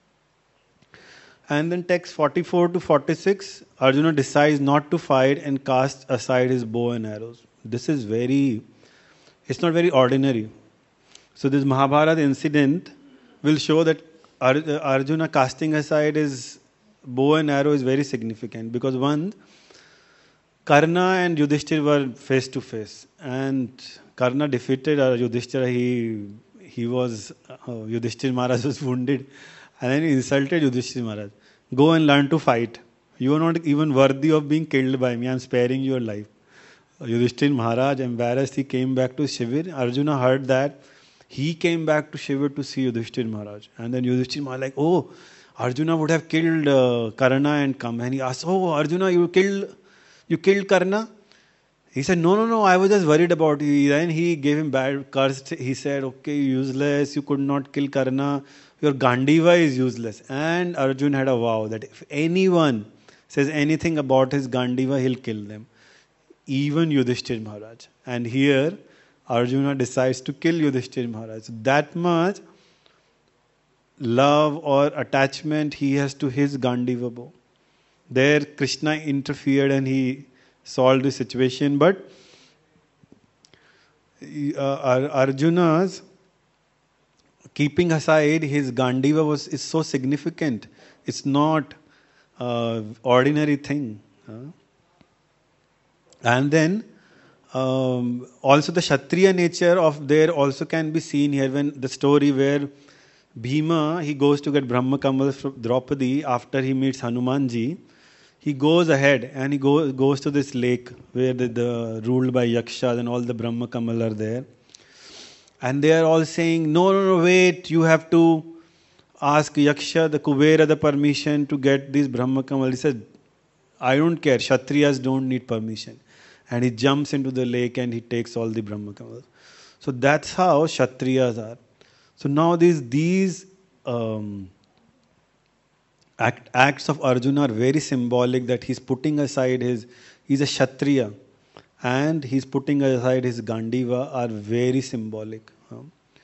[SPEAKER 1] And then text forty-four to forty-six, Arjuna decides not to fight and casts aside his bow and arrows. This is very, it's not very ordinary. So this Mahabharata incident will show that Arjuna casting aside his bow and arrow is very significant. Because one, Karna and Yudhishthira were face to face. And Karna defeated Yudhishthira. He, he was, uh, Yudhishthir Maharaj was wounded, and then he insulted Yudhishthir Maharaj. Go and learn to fight. You are not even worthy of being killed by me. I am sparing your life. Yudhishthir Maharaj, embarrassed, he came back to Shivir. Arjuna heard that. He came back to Shivir to see Yudhishthir Maharaj. And then Yudhishthir Maharaj like, oh, Arjuna would have killed uh, Karna and come. And he asked, oh, Arjuna, you killed, you killed Karna? He said, no, no, no, I was just worried about you. Then he gave him bad curse. He said, okay, useless, you could not kill Karna. Your Gandiva is useless. And Arjuna had a vow that if anyone says anything about his Gandiva, he'll kill them. Even Yudhishthir Maharaj. And here, Arjuna decides to kill Yudhishthir Maharaj. So that much love or attachment he has to his Gandiva bow. There, Krishna interfered and he solved the situation. But uh, Arjuna's keeping aside his Gandiva was is so significant. It's not uh, ordinary thing. Huh? And then um, also the Kshatriya nature of there also can be seen here when the story where Bhima, he goes to get Brahma Kamal from Draupadi after he meets Hanumanji. He goes ahead and he go, goes to this lake where the, the ruled by Yakshas and all the Brahma Kamal are there. And they are all saying, no, no, no, wait, you have to ask Yaksha, the Kubera, the permission to get this Brahma Kamal. He said, I don't care, Kshatriyas don't need permission. And he jumps into the lake and he takes all the Brahma Kamals. So that's how Kshatriyas are. So now these, these um, act, acts of Arjuna are very symbolic that he's putting aside his, he's a Kshatriya and he's putting aside his Gandiva are very symbolic. Huh?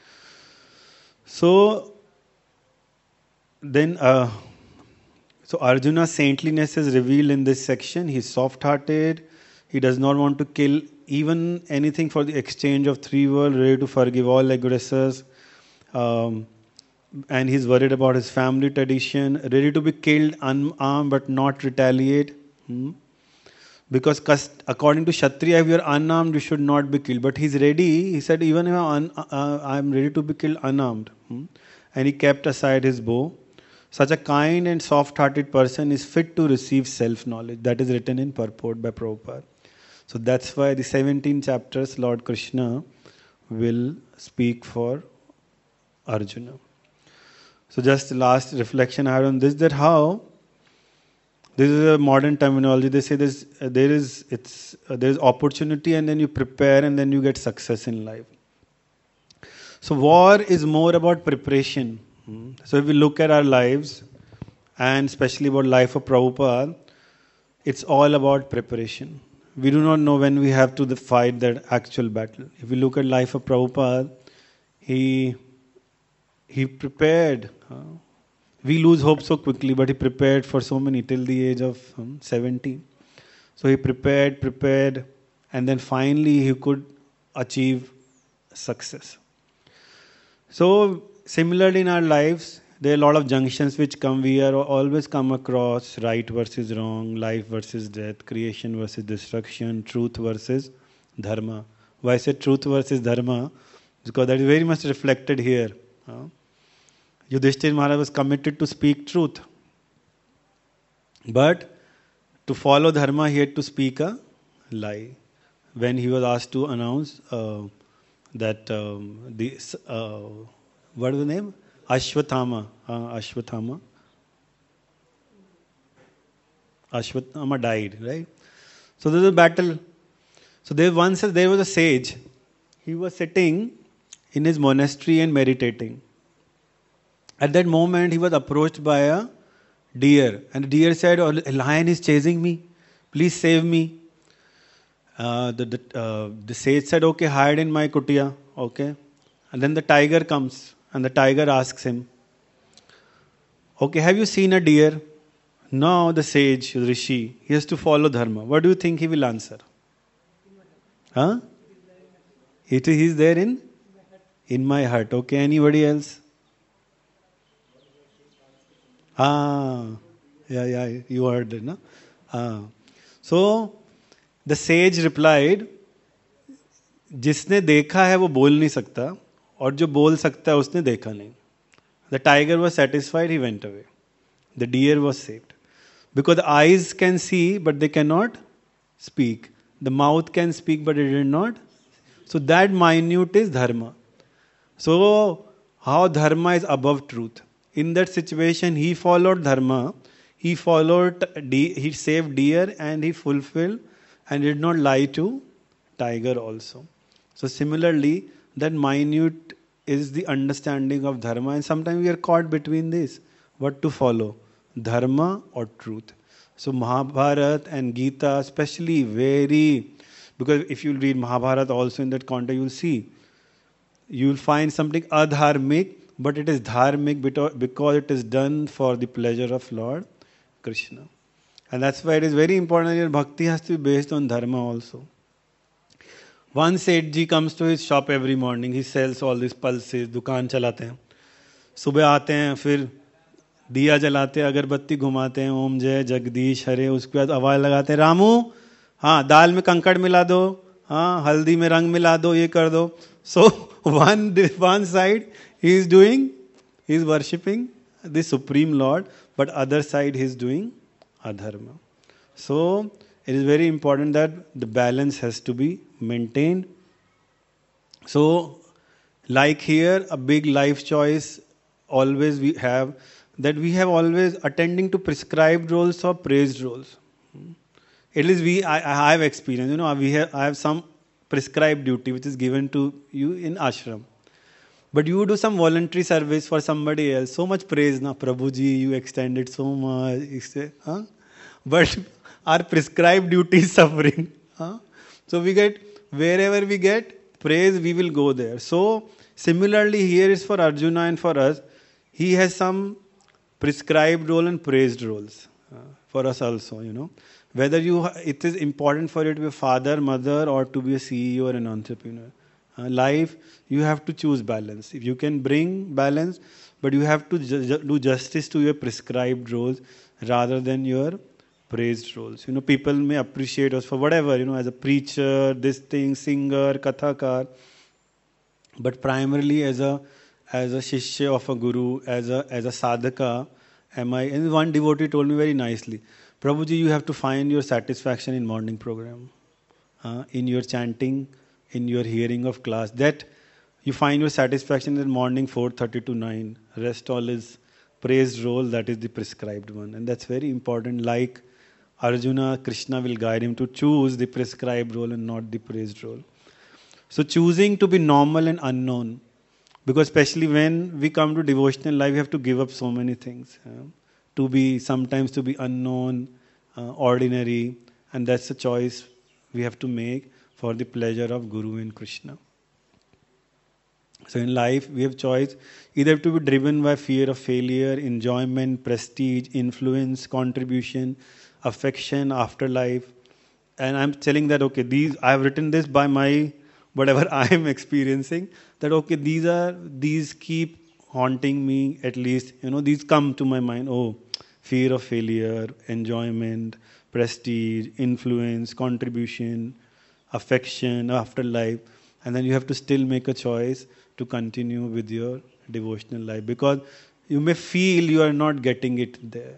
[SPEAKER 1] So then, uh, so Arjuna's saintliness is revealed in this section. He's soft-hearted. He does not want to kill even anything for the exchange of three worlds, ready to forgive all aggressors. Um, and he's worried about his family tradition, ready to be killed unarmed but not retaliate. Hmm? Because according to Kshatriya, if you are unarmed, you should not be killed. But he's ready. He said, even if I'm, un- uh, I'm ready to be killed unarmed. Hmm? And he kept aside his bow. Such a kind and soft-hearted person is fit to receive self-knowledge. That is written in purport by Prabhupada. So that's why the seventeen chapters Lord Krishna will speak for Arjuna. So just the last reflection I had on this, that how, this is a modern terminology, they say this, uh, there is it's uh, there is opportunity and then you prepare and then you get success in life. So war is more about preparation. Hmm. So if we look at our lives, and especially about life of Prabhupada, it's all about preparation. We do not know when we have to fight that actual battle. If we look at life of Prabhupada, he he prepared. Huh? We lose hope so quickly, but he prepared for so many till the age of um, seventy. So he prepared, prepared, and then finally he could achieve success. So similarly in our lives, there are a lot of junctions which come. We are always come across right versus wrong, life versus death, creation versus destruction, truth versus dharma. Why I say truth versus dharma? Because that is very much reflected here. Huh? Yudhishthir Maharaj was committed to speak truth. But to follow dharma, he had to speak a lie. When he was asked to announce uh, that um, the uh, what is the name? Ashwathama. Uh, Ashwathama. Ashwathama died, right? So there was a battle. So there once there was a sage. He was sitting in his monastery and meditating. At that moment, he was approached by a deer. And the deer said, oh, a lion is chasing me. Please save me. Uh, the the, uh, the sage said, okay, hide in my kutia. Okay. And then the tiger comes. And the tiger asks him, okay, have you seen a deer? No, the sage, Rishi, he has to follow dharma. What do you think he will answer? Huh? It is there in? In my heart. Okay, anybody else? Ah, yeah, yeah, you heard it, no? Ah. So, the sage replied, जिसने देखा है वो बोल नहीं सकता और जो बोल सकता है उसने देखा नहीं. The tiger was satisfied, he went away. The deer was saved. Because the eyes can see, but they cannot speak. The mouth can speak, but it did not. So that minute is dharma. So how dharma is above truth. In that situation, he followed dharma. He followed, he saved deer and he fulfilled and did not lie to tiger also. So similarly, that minute is the understanding of dharma, and sometimes we are caught between this. What to follow? Dharma or truth? So Mahabharata and Gita especially very, because if you read Mahabharata also in that context, you will see, you will find something adharmic, but it is dharmic because it is done for the pleasure of Lord Krishna. And that's why it is very important that your bhakti has to be based on dharma also. One Sethji comes to his shop every morning. He sells all these pulses, दुकान चलाते हैं. सुबह आते हैं, फिर दिया जलाते हैं, अगरबत्ती घुमाते हैं, ओम जय जगदीश हरे. उसके बाद आवाज लगाते हैं, रामू हाँ दाल में कंकड़ मिला दो, हाँ हल्दी में रंग मिला दो, ये कर दो. So one one side he is doing, he is worshipping the Supreme Lord, but other side he is doing adharma. So it is very important that the balance has to be maintained. So, like here, a big life choice always we have, that we have always attending to prescribed roles or praised roles. At least we, I, I have experience, you know, we have, I have some prescribed duty which is given to you in ashram. But you do some voluntary service for somebody else, so much praise, na Prabhuji, you extended so much, huh? But our prescribed duty is suffering. Huh? So we get, wherever we get praise, we will go there. So similarly here is for Arjuna and for us, he has some prescribed role and praised roles uh, for us also, you know. Whether you, it is important for you to be a father, mother, or to be a C E O or an entrepreneur. Uh, life, you have to choose balance. If you can bring balance, but you have to ju- do justice to your prescribed roles rather than your praised roles. You know, people may appreciate us for whatever, you know, as a preacher, this thing, singer, kathakar, but primarily as a as a shishya of a guru, as a as a sadhaka, am I? And one devotee told me very nicely, Prabhuji, you have to find your satisfaction in morning program, uh, in your chanting, in your hearing of class. That you find your satisfaction in the morning four thirty to nine. Rest all is praised role, that is the prescribed one, and that's very important. Like Arjuna, Krishna will guide him to choose the prescribed role and not the praised role. So choosing to be normal and unknown, because especially when we come to devotional life, we have to give up so many things. Uh, to be, sometimes to be unknown, uh, ordinary, and that's a choice we have to make for the pleasure of Guru and Krishna. So in life, we have choice either to be driven by fear of failure, enjoyment, prestige, influence, contribution, affection, afterlife. And I'm telling that, okay, these, I have written this by my, whatever I am experiencing, that, okay, these are, these keep haunting me at least, you know, these come to my mind. Oh, fear of failure, enjoyment, prestige, influence, contribution, affection, afterlife. And then you have to still make a choice to continue with your devotional life, because you may feel you are not getting it there.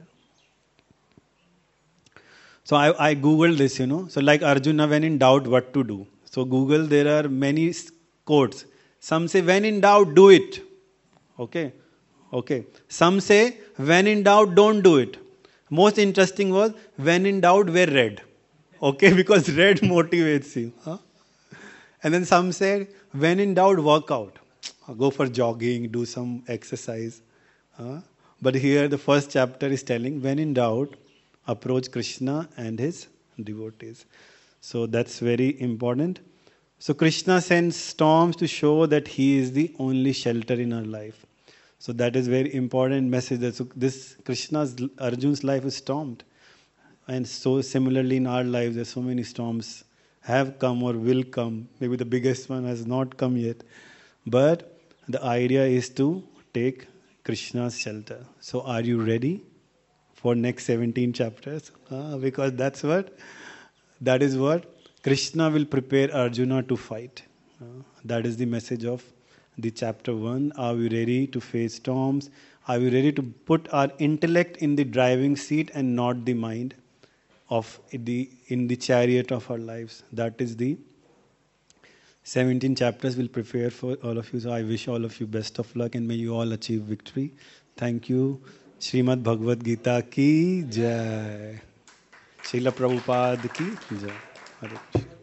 [SPEAKER 1] So I, I Googled this, you know. So like Arjuna, when in doubt, what to do? So Google, there are many quotes. Some say, when in doubt, do it. Okay. Okay. Some say, when in doubt, don't do it. Most interesting was, when in doubt, wear red. Okay, because red motivates you. Huh? And then some said, when in doubt, work out. Go for jogging, do some exercise. Huh? But here the first chapter is telling, when in doubt, approach Krishna and his devotees. So that's very important. So Krishna sends storms to show that he is the only shelter in our life. So that is very important message. That so this Krishna's, Arjuna's life is stormed. And so similarly in our lives, there's so many storms have come or will come. Maybe the biggest one has not come yet. But the idea is to take Krishna's shelter. So are you ready for next seventeen chapters? Ah, because that's what, that is what Krishna will prepare Arjuna to fight. Uh, that is the message of the chapter one. Are we ready to face storms? Are we ready to put our intellect in the driving seat and not the mind of the in the chariot of our lives? That is the seventeen chapters will prepare for all of you. So I wish all of you best of luck and may you all achieve victory. Thank you. Srimad Bhagavad Gita ki jai. Srila Prabhupada ki jai. Hare Krishna.